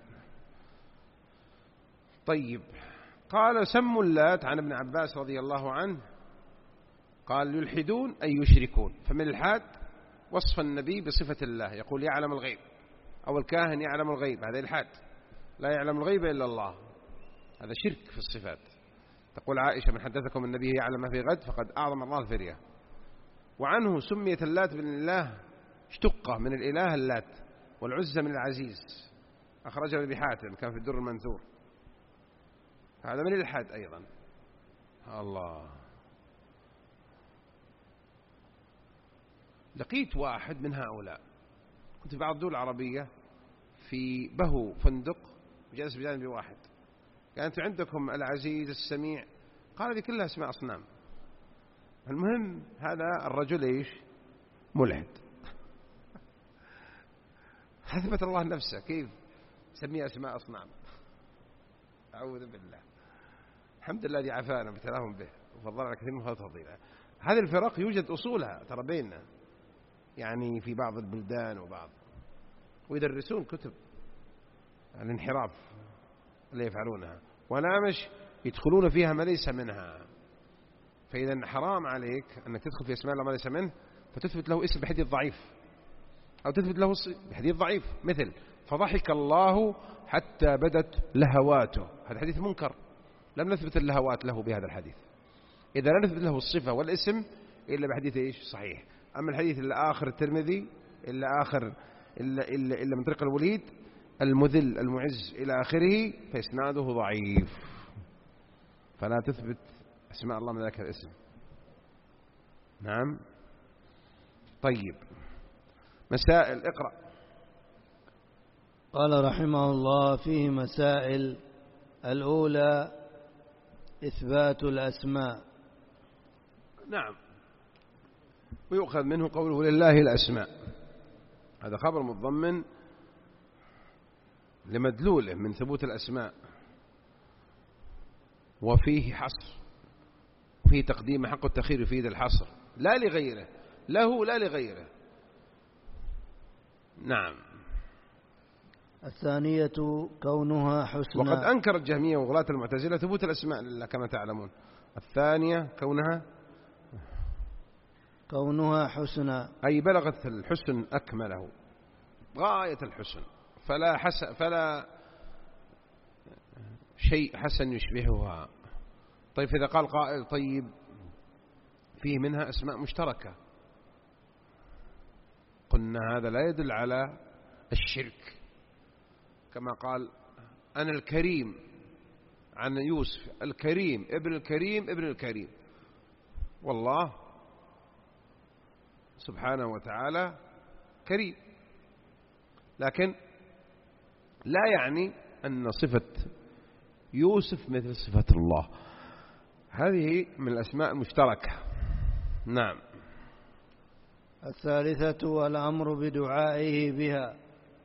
طيب، قال سموا اللات عن ابن عباس رضي الله عنه قال يلحدون أي يشركون، فمن الحاد وصف النبي بصفة الله، يقول يعلم الغيب، أو الكاهن يعلم الغيب، هذا الحاد، لا يعلم الغيب إلا الله، هذا شرك في الصفات. تقول عائشة من حدثكم النبي يعلم ما في غد فقد أعظم الله الفرية. وعنه سميت اللات بن الله اشتقة من الإله اللات، والعزة من العزيز، أخرجه ابن حاتم كان في الدر المنثور، هذا من الحاد أيضا. الله، لقيت واحد من هؤلاء، كنت في بعض الدول العربية في بهو فندق جالس بجانبي واحد، كانت عندكم العزيز السميع، قال هذه كلها اسماء أصنام. المهم هذا الرجل إيش ملحد، أثبت الله نفسه، كيف سميها اسماء أصنام؟ أعوذ بالله. الحمد لله الذي عافانا وابتلاهم به وفضل على كثير من الفضيلة. هذه الفرق يوجد أصولها ترى بيننا، يعني في بعض البلدان وبعض، ويدرسون كتب الانحراف اللي يفعلونها، ونامش يدخلون فيها ما ليس منها. فإذا حرام عليك أنك تدخل في اسماء الله ما ليس منه، فتثبت له اسم بحديث ضعيف، أو تثبت له بحديث ضعيف، مثل فضحك الله حتى بدت لهواته، هذا حديث منكر، لم نثبت اللهوات له بهذا الحديث. إذا لا نثبت له الصفة والاسم إلا بحديث إيش صحيح. أما الحديث اللي آخر الترمذي إلا آخر إلا, إلا, إلا من طريق الوليد المذل المعز إلى آخره فإسناده ضعيف، فلا تثبت اسماء الله من ذاك الاسم. نعم. طيب، مسائل، اقرأ. قال رحمه الله فيه مسائل. الأولى إثبات الأسماء. نعم، ويؤخذ منه قوله لله الأسماء، هذا خبر متضمن لمدلوله من ثبوت الأسماء، وفيه حصر، وفيه تقديم حق التخير يفيد الحصر، لا لغيره، له لا لغيره. نعم. الثانية كونها حسنى. وقد أنكر الجهمية وغلاة المعتزلة ثبوت الأسماء لله كما تعلمون. الثانية كونها كونها حسنى، أي بلغت الحسن أكمله، غاية الحسن، فلا حسن فلا شيء حسن يشبهها. طيب إذا قال قائل طيب فيه منها أسماء مشتركة، قلنا هذا لا يدل على الشرك، كما قال أنا الكريم عن يوسف الكريم ابن الكريم ابن الكريم، والله سبحانه وتعالى كريم، لكن لا يعني أن صفة يوسف مثل صفة الله، هذه من الأسماء المشتركة. نعم. الثالثة الأمر بدعائه بها.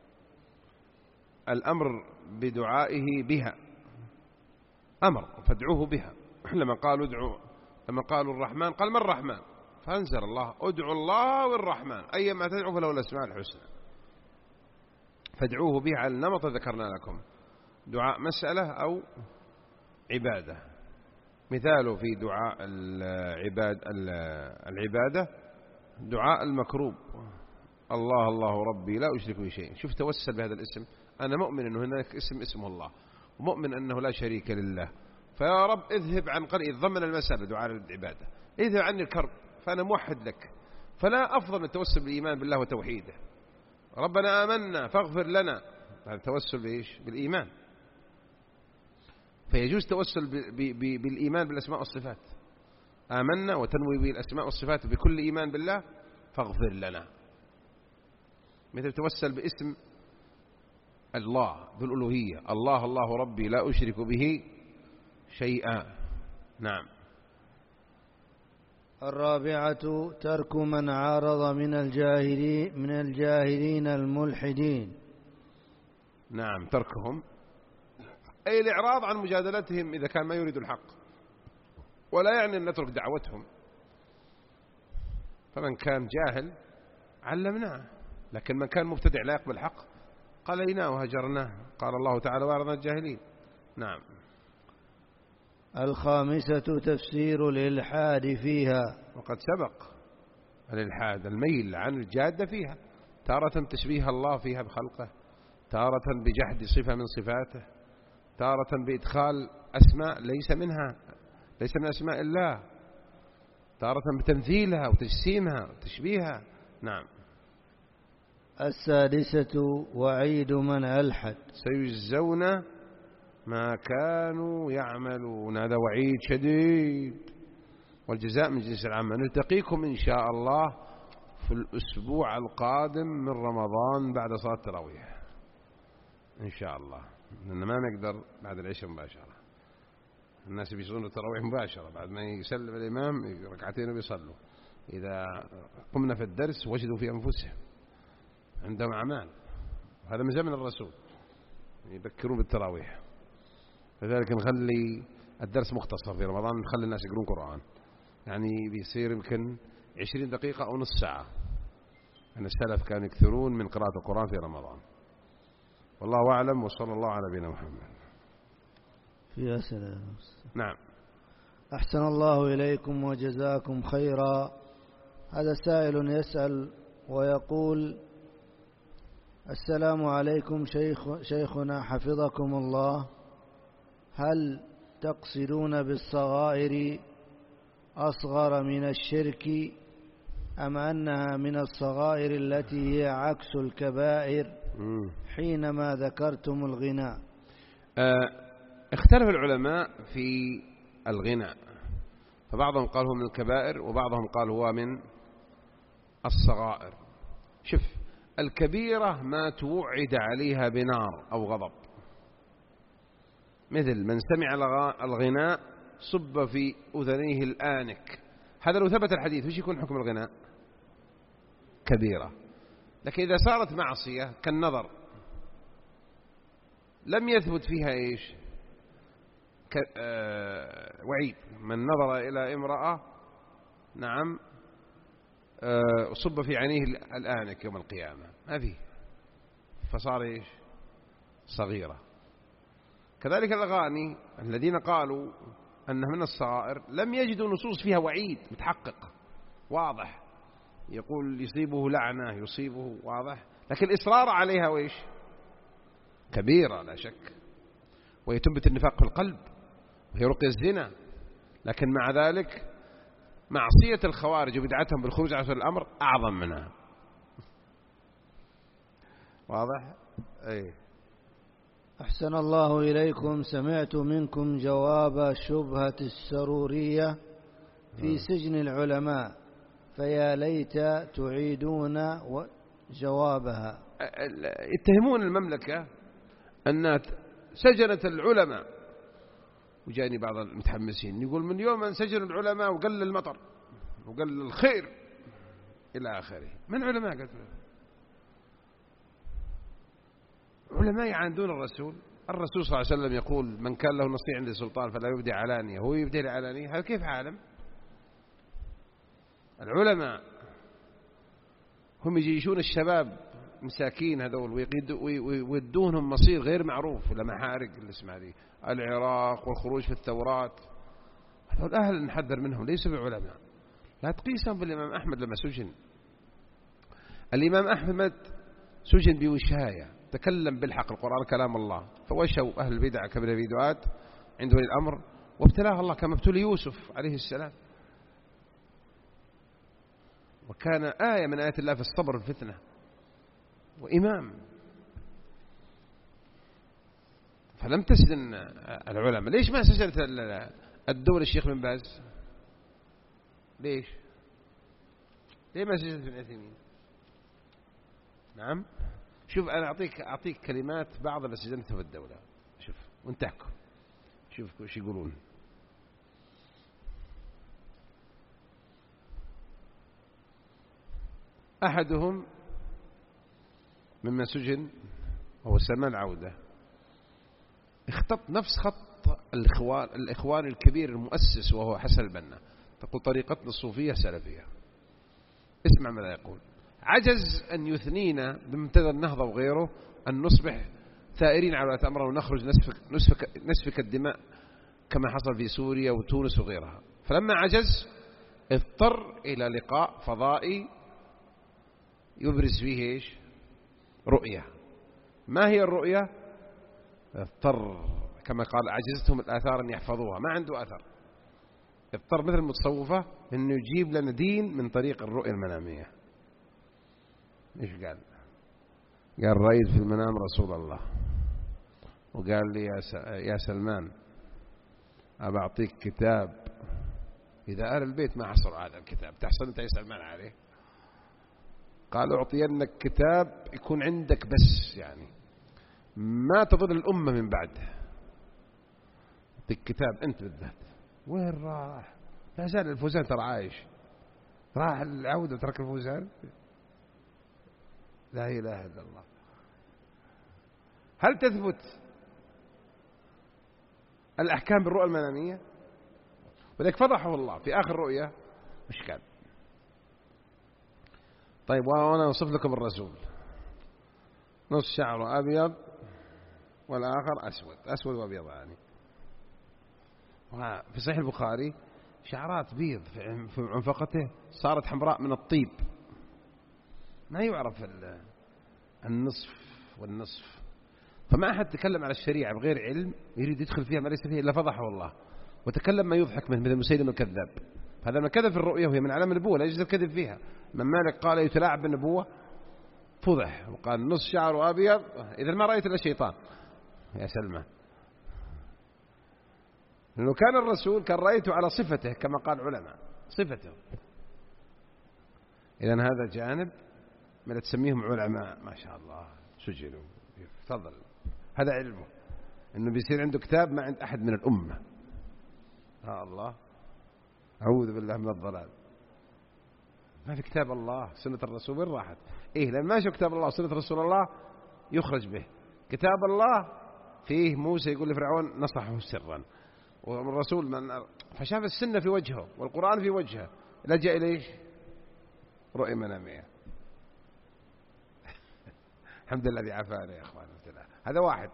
الأمر بدعائه بها، أمر فادعوه بها. لما قالوا ادعوا، لما قالوا الرحمن قال من الرحمن، فأنزل الله ادعوا الله والرحمن أيما تدعوا فله الأسماء الحسنى، فادعوه بها على النمط ذكرنا لكم، دعاء مسألة أو عبادة. مثاله في دعاء العباد العبادة دعاء المكروب، الله الله ربي لا أشرك به شيء. شوف توسل بهذا الاسم، أنا مؤمن أنه هناك اسم اسمه الله، ومؤمن أنه لا شريك لله، فيا رب اذهب عن قلبي، ضمن المسألة دعاء العبادة، اذهب عني الكرب فأنا موحد لك. فلا أفضل من التوسل بالإيمان بالله وتوحيده. ربنا آمنا فاغفر لنا، هذا التوسل بإيش؟ بالإيمان. فيجوز توسل بالإيمان بالأسماء والصفات، آمنا وتنوي بالأسماء والصفات بكل إيمان بالله فاغفر لنا. مثل توسل باسم الله ذو الألوهية، الله الله ربي لا أشرك به شيئا. نعم. الرابعة ترك من عارض من الجاهلين من الجاهلين الملحدين. نعم، تركهم أي الإعراض عن مجادلتهم إذا كان ما يريد الحق، ولا يعني أن نترك دعوتهم. فمن كان جاهل علمناه، لكن من كان مبتدع لا يقبل الحق قليناه وهجرناه، قال الله تعالى وأعرض عن الجاهلين. نعم. الخامسة تفسير الإلحاد فيها. وقد سبق الإلحاد الميل عن الجادة فيها، تارة تشبيه الله فيها بخلقه، تارة بجحد صفة من صفاته، تارة بإدخال أسماء ليس منها، ليس من أسماء الله، تارة بتمثيلها وتجسيمها وتشبيهها. نعم. السادسة وعيد من ألحد. سيجزون ما كانوا يعملون، هذا وعيد شديد، والجزاء من جنس العمل. نلتقيكم إن شاء الله في الأسبوع القادم من رمضان بعد صلاة التراويح إن شاء الله، لأن ما نقدر بعد العشاء مباشرة، الناس بيصلون التراويح مباشرة بعد ما يسلم الإمام ركعتين وبيصلوا. إذا قمنا في الدرس وجدوا في أنفسهم عندهم أعمال، هذا من زمن الرسول يبكرون بالتراويح. لذلك نخلي الدرس مختصر في رمضان، نخلي الناس يقرون قرآن، يعني بيصير يمكن عشرين دقيقة أو نص ساعة. أن السلف كانوا يكثرون من قراءة القرآن في رمضان. والله أعلم، وصلى الله على نبينا محمد. يا سلام. نعم. أحسن الله إليكم وجزاكم خيرا. هذا سائل يسأل ويقول: السلام عليكم شيخ شيخنا حفظكم الله، هل تقصدون بالصغائر أصغر من الشرك أم أنها من الصغائر التي هي عكس الكبائر حينما ذكرتم الغناء؟ أه اختلف العلماء في الغناء، فبعضهم قال هو من الكبائر وبعضهم قال هو من الصغائر. شوف، الكبيرة ما توعد عليها بنار أو غضب، مثل من سمع الغناء صب في أذنيه الآنك، هذا لو ثبت الحديث وش يكون حكم الغناء؟ كبيرة. لكن إذا صارت معصية كالنظر لم يثبت فيها إيش؟ آه وعيد. من نظر إلى امرأة نعم آه صب في عينيه الآنك يوم القيامة، ما فيه، فصار إيش؟ صغيرة. كذلك الأغاني الذين قالوا أنها من الصغائر لم يجدوا نصوص فيها وعيد متحقق واضح، يقول يصيبه لعنة يصيبه واضح، لكن الإصرار عليها وإيش؟ كبيرة لا شك، وهي تنبت النفاق في القلب، وهي رقي الزنا. لكن مع ذلك معصية الخوارج وبدعتهم بالخروج عن الأمر أعظم منها. واضح؟ أي أحسن الله إليكم. سمعت منكم جواب شبهة السرورية في سجن العلماء، فيا ليت تعيدون جوابها. يتهمون المملكة أنها سجنت العلماء، وجاني بعض المتحمسين يقول من يوم أن سجنوا العلماء وقل المطر وقل الخير إلى آخره. من علماء؟ قلت علماء يعاندون الرسول. الرسول صلى الله عليه وسلم يقول من كان له نصيع عند السلطان فلا يبدي علانية، هو يبدي علانية؟ هذا كيف عالم؟ العلماء هم يجيشون الشباب مساكين هذول ويودونهم مصير غير معروف ولا محارق اللي اسمها دي العراق والخروج في الثورات. هذول أهل نحذر منهم، ليسوا بعلماء. لا تقيسهم بالإمام أحمد لما سجن. الإمام أحمد سجن بوشاية، تكلم بالحق، القرآن كلام الله، فوشوا أهل البدع كبر الفيديوهات عند ولي الأمر وابتلاه الله كما ابتلي يوسف عليه السلام. وكان آية من آيات الله في الصبر والفتنة وإمام. فلم تسجن العلماء. ليش ما سجنت الدولة الشيخ بن باز؟ ليش؟ ليه ما سجنت ابن عثيمين؟ نعم. شوف أنا أعطيك أعطيك كلمات بعض اللي سجنته في الدولة، شوف وانت احكم شوف وش يقولون. أحدهم ممن سجن وهو سلمان عودة، اختط نفس خط الإخوان, الإخوان الكبير المؤسس وهو حسن البنا. تقول طريقتنا الصوفية سلفية. اسمع ماذا يقول: عجز أن يثنينا بمنتدى النهضة وغيره أن نصبح ثائرين على ولاة أمرنا ونخرج نسفك, نسفك, نسفك الدماء كما حصل في سوريا وتونس وغيرها. فلما عجز اضطر إلى لقاء فضائي يبرز فيه إيش؟ رؤية. ما هي الرؤية؟ اضطر كما قال عجزتهم الآثار أن يحفظوها، ما عنده أثر، اضطر مثل المتصوفة أنه يجيب لنا دين من طريق الرؤية المنامية. إيش قال؟ قال رأيت في المنام رسول الله وقال لي يا سلمان أبى أعطيك كتاب إذا أهل البيت ما حصلوا هذا الكتاب تحصل أنت يا سلمان عليه. قال أعطينك كتاب يكون عندك بس، يعني ما تضل الأمة من بعده. أعطيك كتاب أنت بالذات. وين راح؟ لا زال الفوزان ترى عايش، راح العودة وترك الفوزان. لا إله إلا الله. هل تثبت الأحكام بالرؤى المنامية؟ وذلك فضحه الله في آخر رؤية. مش كان طيب وأنا أوصف لكم الرسول نص شعره أبيض والآخر أسود، أسود وأبيض يعني. في صحيح البخاري شعرات بيض في عنفقته صارت حمراء من الطيب، ما يعرف النصف والنصف. فما أحد تكلم على الشريعة بغير علم يريد يدخل فيها ما ليس فيه إلا فضحه الله، وتكلم ما يضحك منه مثل مسيلم الكذاب. هذا من كذب في الرؤية وهي من علامة النبوة لا يجوز الكذب فيها. من مالك قال يتلاعب بالنبوة فضح وقال نص شعره أبيض إذا ما رأيت إلا شيطان. يا سلمى، لأنه كان الرسول كان رأيته على صفته كما قال علماء صفته. إذن هذا جانب من تسميهم علماء ما شاء الله سجلوا. تفضل، هذا علمه إنه بيصير عنده كتاب ما عند أحد من الأمة. يا الله، أعوذ بالله من الضلال. ما في كتاب الله سنة الرسول وين راحت؟ إيه لأن ما شو كتاب الله سنة رسول الله يخرج به. كتاب الله فيه موسى يقول لفرعون نصحه سرا، والرسول من فشاف السنة في وجهه والقرآن في وجهه لجأ إليه رؤية منامية. الحمد لله الذي عافانا يا أخوان. هذا واحد.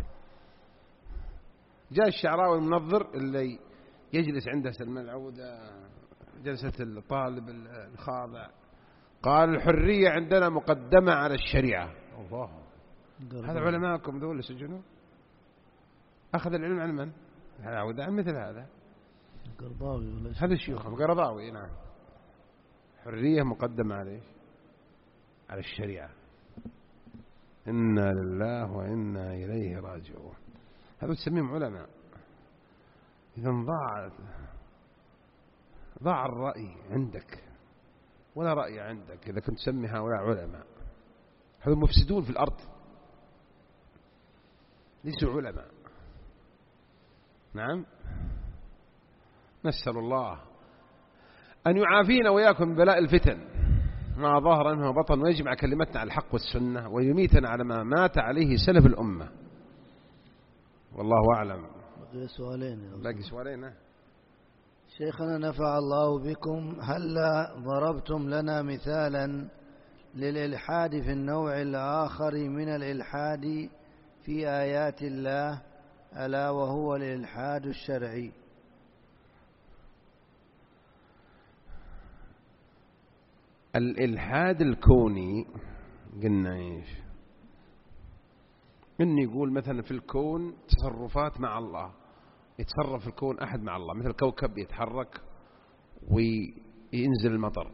جاء الشعراوي المنظر اللي يجلس عنده سلمان العودة جلسة الطالب الخاضع، قال الحرية عندنا مقدمة على الشريعة. الله، هذا علماءكم ذول اللي سجنوا أخذ العلم عن من؟ العودة عن مثل هذا قرضاوي. هذا الشيوخ قرضاوي. نعم، حرية مقدمة عليه على الشريعة. إنا لله وإنا إليه راجعون. هذا تسميهم علماء. إذا ضاع ضاع الرأي عندك ولا رأي عندك إذا كنت تسمي هؤلاء علماء. هذول مفسدون في الأرض، ليسوا علماء. نعم، نسأل الله أن يعافينا وإياكم من بلاء الفتن ما ظهر منها وبطن، ويجمع كلمتنا على الحق والسنة، ويميتنا على ما مات عليه سلف الأمة. والله أعلم. باقي سؤالين. باقي سؤالين. شيخنا نفع الله بكم، هل ضربتم لنا مثالا للإلحاد في النوع الآخر من الإلحاد في آيات الله، ألا وهو الإلحاد الشرعي؟ الإلحاد الكوني قلنا إيش؟ إن يقول مثلا في الكون تصرفات مع الله، يتصرف في الكون أحد مع الله، مثل كوكب يتحرك وينزل المطر.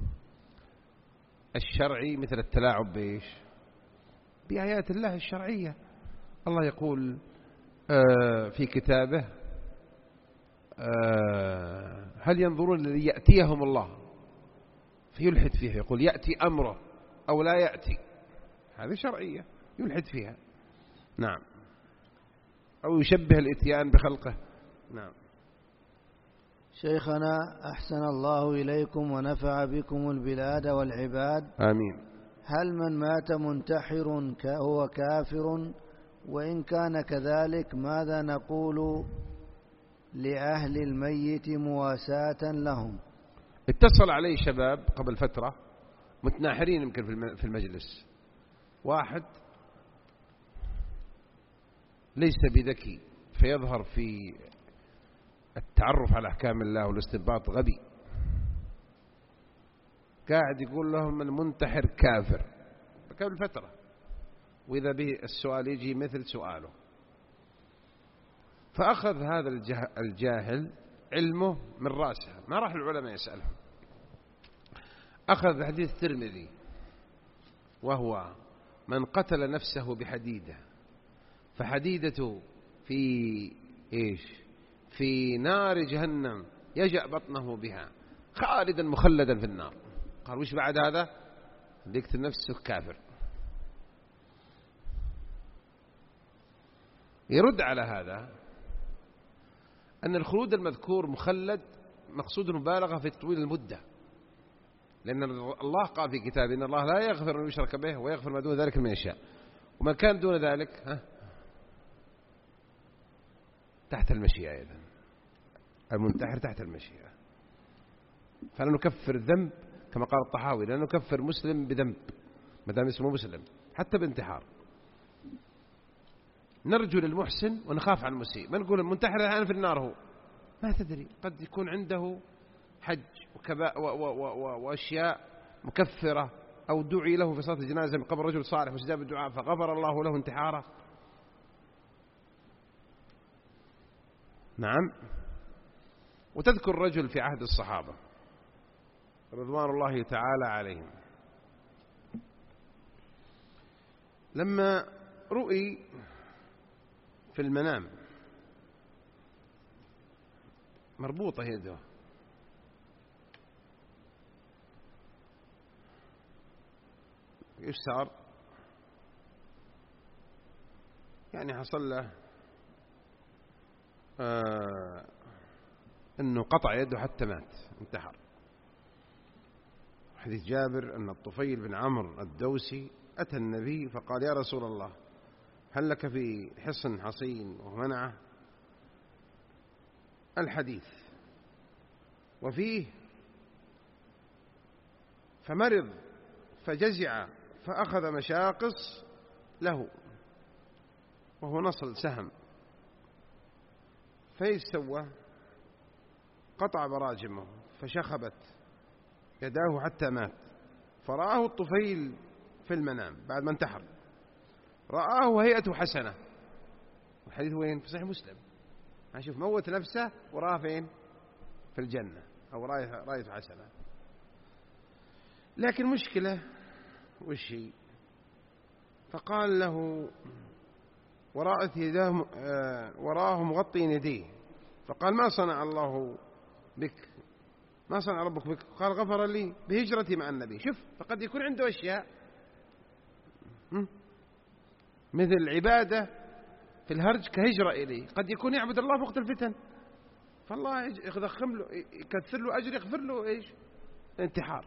الشرعي مثل التلاعب بإيش؟ بآيات الله الشرعية. الله يقول في كتابه هل ينظرون ليأتيهم الله فيلحد فيها، يقول يأتي أمره أو لا يأتي، هذه شرعية يلحد فيها. نعم. أو يشبه الإتيان بخلقه. نعم. شيخنا أحسن الله إليكم ونفع بكم البلاد والعباد. آمين. هل من مات منتحر هو كافر؟ وإن كان كذلك ماذا نقول لأهل الميت مواساة لهم؟ اتصل علي شباب قبل فترة متناحرين يمكن في المجلس، واحد ليس بذكي فيظهر في التعرف على أحكام الله والاستنباط غبي، قاعد يقول لهم المنتحر كافر قبل فترة، وإذا به السؤال يجي مثل سؤاله. فأخذ هذا الجاهل علمه من رأسه، ما راح العلماء يسألهم. أخذ حديث الترمذي وهو من قتل نفسه بحديدة فحديدته في إيش؟ في نار جهنم يجأ بطنه بها خالدا مخلدا في النار. قال وش بعد هذا؟ يقتل نفسه كافر. يرد على هذا أن الخلود المذكور مخلد مقصود مبالغة في تطويل المدة، لأن الله قال في كتابه إن الله لا يغفر أن يشرك به ويغفر ما دون ذلك من يشاء، ومن كان دون ذلك ها تحت المشيئة. إذن المنتحر تحت المشيئة. فلا نكفر ذنب كما قال الطحاوي، لا نكفر مسلم بذنب ما دام اسمه مسلم حتى بانتحار. نرجو للمحسن ونخاف عن المسيء. ما نقول المنتحر الآن في النار، هو ما تدري قد يكون عنده حج وكباء وأشياء مكفرة، أو دعي له في صلاة الجنازة من قبر رجل صالح واستجاب الدعاء فغفر الله له انتحاره. نعم. وتذكر رجل في عهد الصحابة رضوان الله تعالى عليهم لما رؤي في المنام مربوطة يده، ايش صار؟ يعني حصل له آه انه قطع يده حتى مات انتحر. حديث جابر أن الطفيل بن عمرو الدوسي أتى النبي فقال يا رسول الله هل لك في حصن حصين ومنعه الحديث وفيه، فمرض فجزع فأخذ مشاقص له وهو نصل سهم، فايش سوى؟ قطع براجمه فشخبت يداه حتى مات. فرآه الطفيل في المنام بعد ما انتحر، رآه هيئته حسنة. الحديث وين؟ في صحيح مسلم. أشوف موت نفسه وراه فين؟ في الجنة، أو رأيته حسنة. لكن مشكلة وش هي؟ فقال له وراءت يداه وراه مغطي يديه، فقال ما صنع الله بك، ما صنع ربك بك؟ قال غفر لي بهجرتي مع النبي. شوف، فقد يكون عنده أشياء مثل العبادة في الهرج كهجرة إليه، قد يكون يعبد الله في وقت الفتن، فالله يخدخم له يكثر له أجر، يغفر له إيش؟ الانتحار.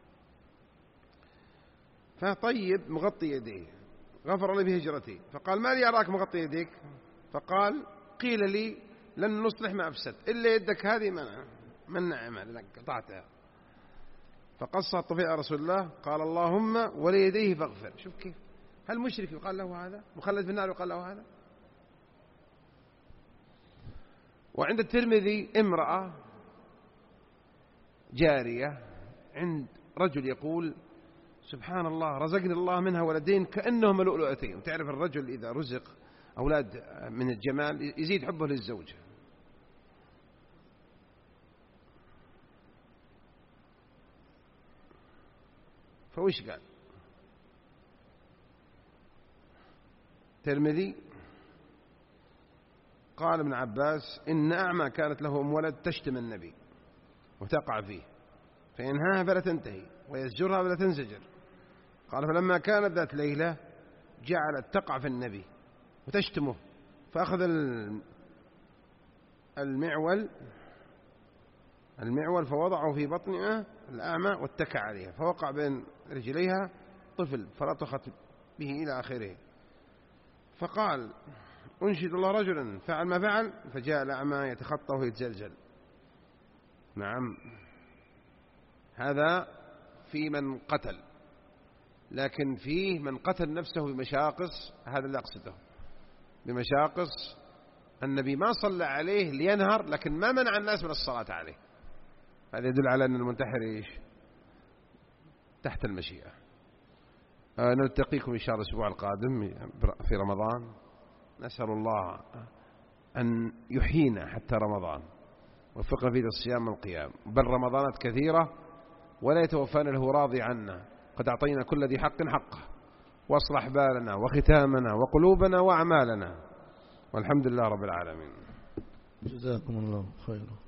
فطيب مغطي يديه، غفر لي بهجرتي. فقال ما لي أراك مغطي يديك؟ فقال قيل لي لن نصلح ما أفسدت إلا يدك هذه منع من نعمة قطعتها. فقص الطفيل رسول الله قال اللهم وليديه فاغفر. شوف كيف، هل مشرك يقال له هذا؟ مخلد في النار يقال له هذا؟ وعند الترمذي امرأة جارية عند رجل يقول سبحان الله رزقني الله منها ولدين كأنهما لؤلؤتين. وتعرف الرجل إذا رزق أولاد من الجمال يزيد حبه للزوجة. فوش قال الترمذي؟ قال ابن عباس إن أعمى كانت له أم ولد تشتم النبي وتقع فيه، فينهاها فلا تنتهي ويزجرها فلا تنزجر. قال فلما كانت ذات ليلة جعلت تقع في النبي وتشتمه، فأخذ المعول المعول فوضعه في بطنها الأعمى واتكى عليها، فوقع بين رجليها طفل فرطخت به إلى آخره. فقال أنشد الله رجلا فعل ما فعل، فجاء الأعمى يتخطى ويتزلزل. نعم، هذا في من قتل، لكن فيه من قتل نفسه بمشاقص، هذا اللي أقصده بمشاقص. النبي ما صلى عليه لينهر، لكن ما منع الناس من الصلاة عليه. هذا يدل على أن المنتحر إيش؟ تحت المشيئة. أه نلتقيكم إن شاء الله الأسبوع القادم في رمضان. نسأل الله أن يحيينا حتى رمضان وفقنا فيه الصيام والقيام، بل رمضانات كثيرة ولا يتوفانا له راضي عنا. قد أعطينا كل ذي حق حقه، واصلح بالنا وختامنا وقلوبنا وأعمالنا، والحمد لله رب العالمين. جزاكم الله خيرا.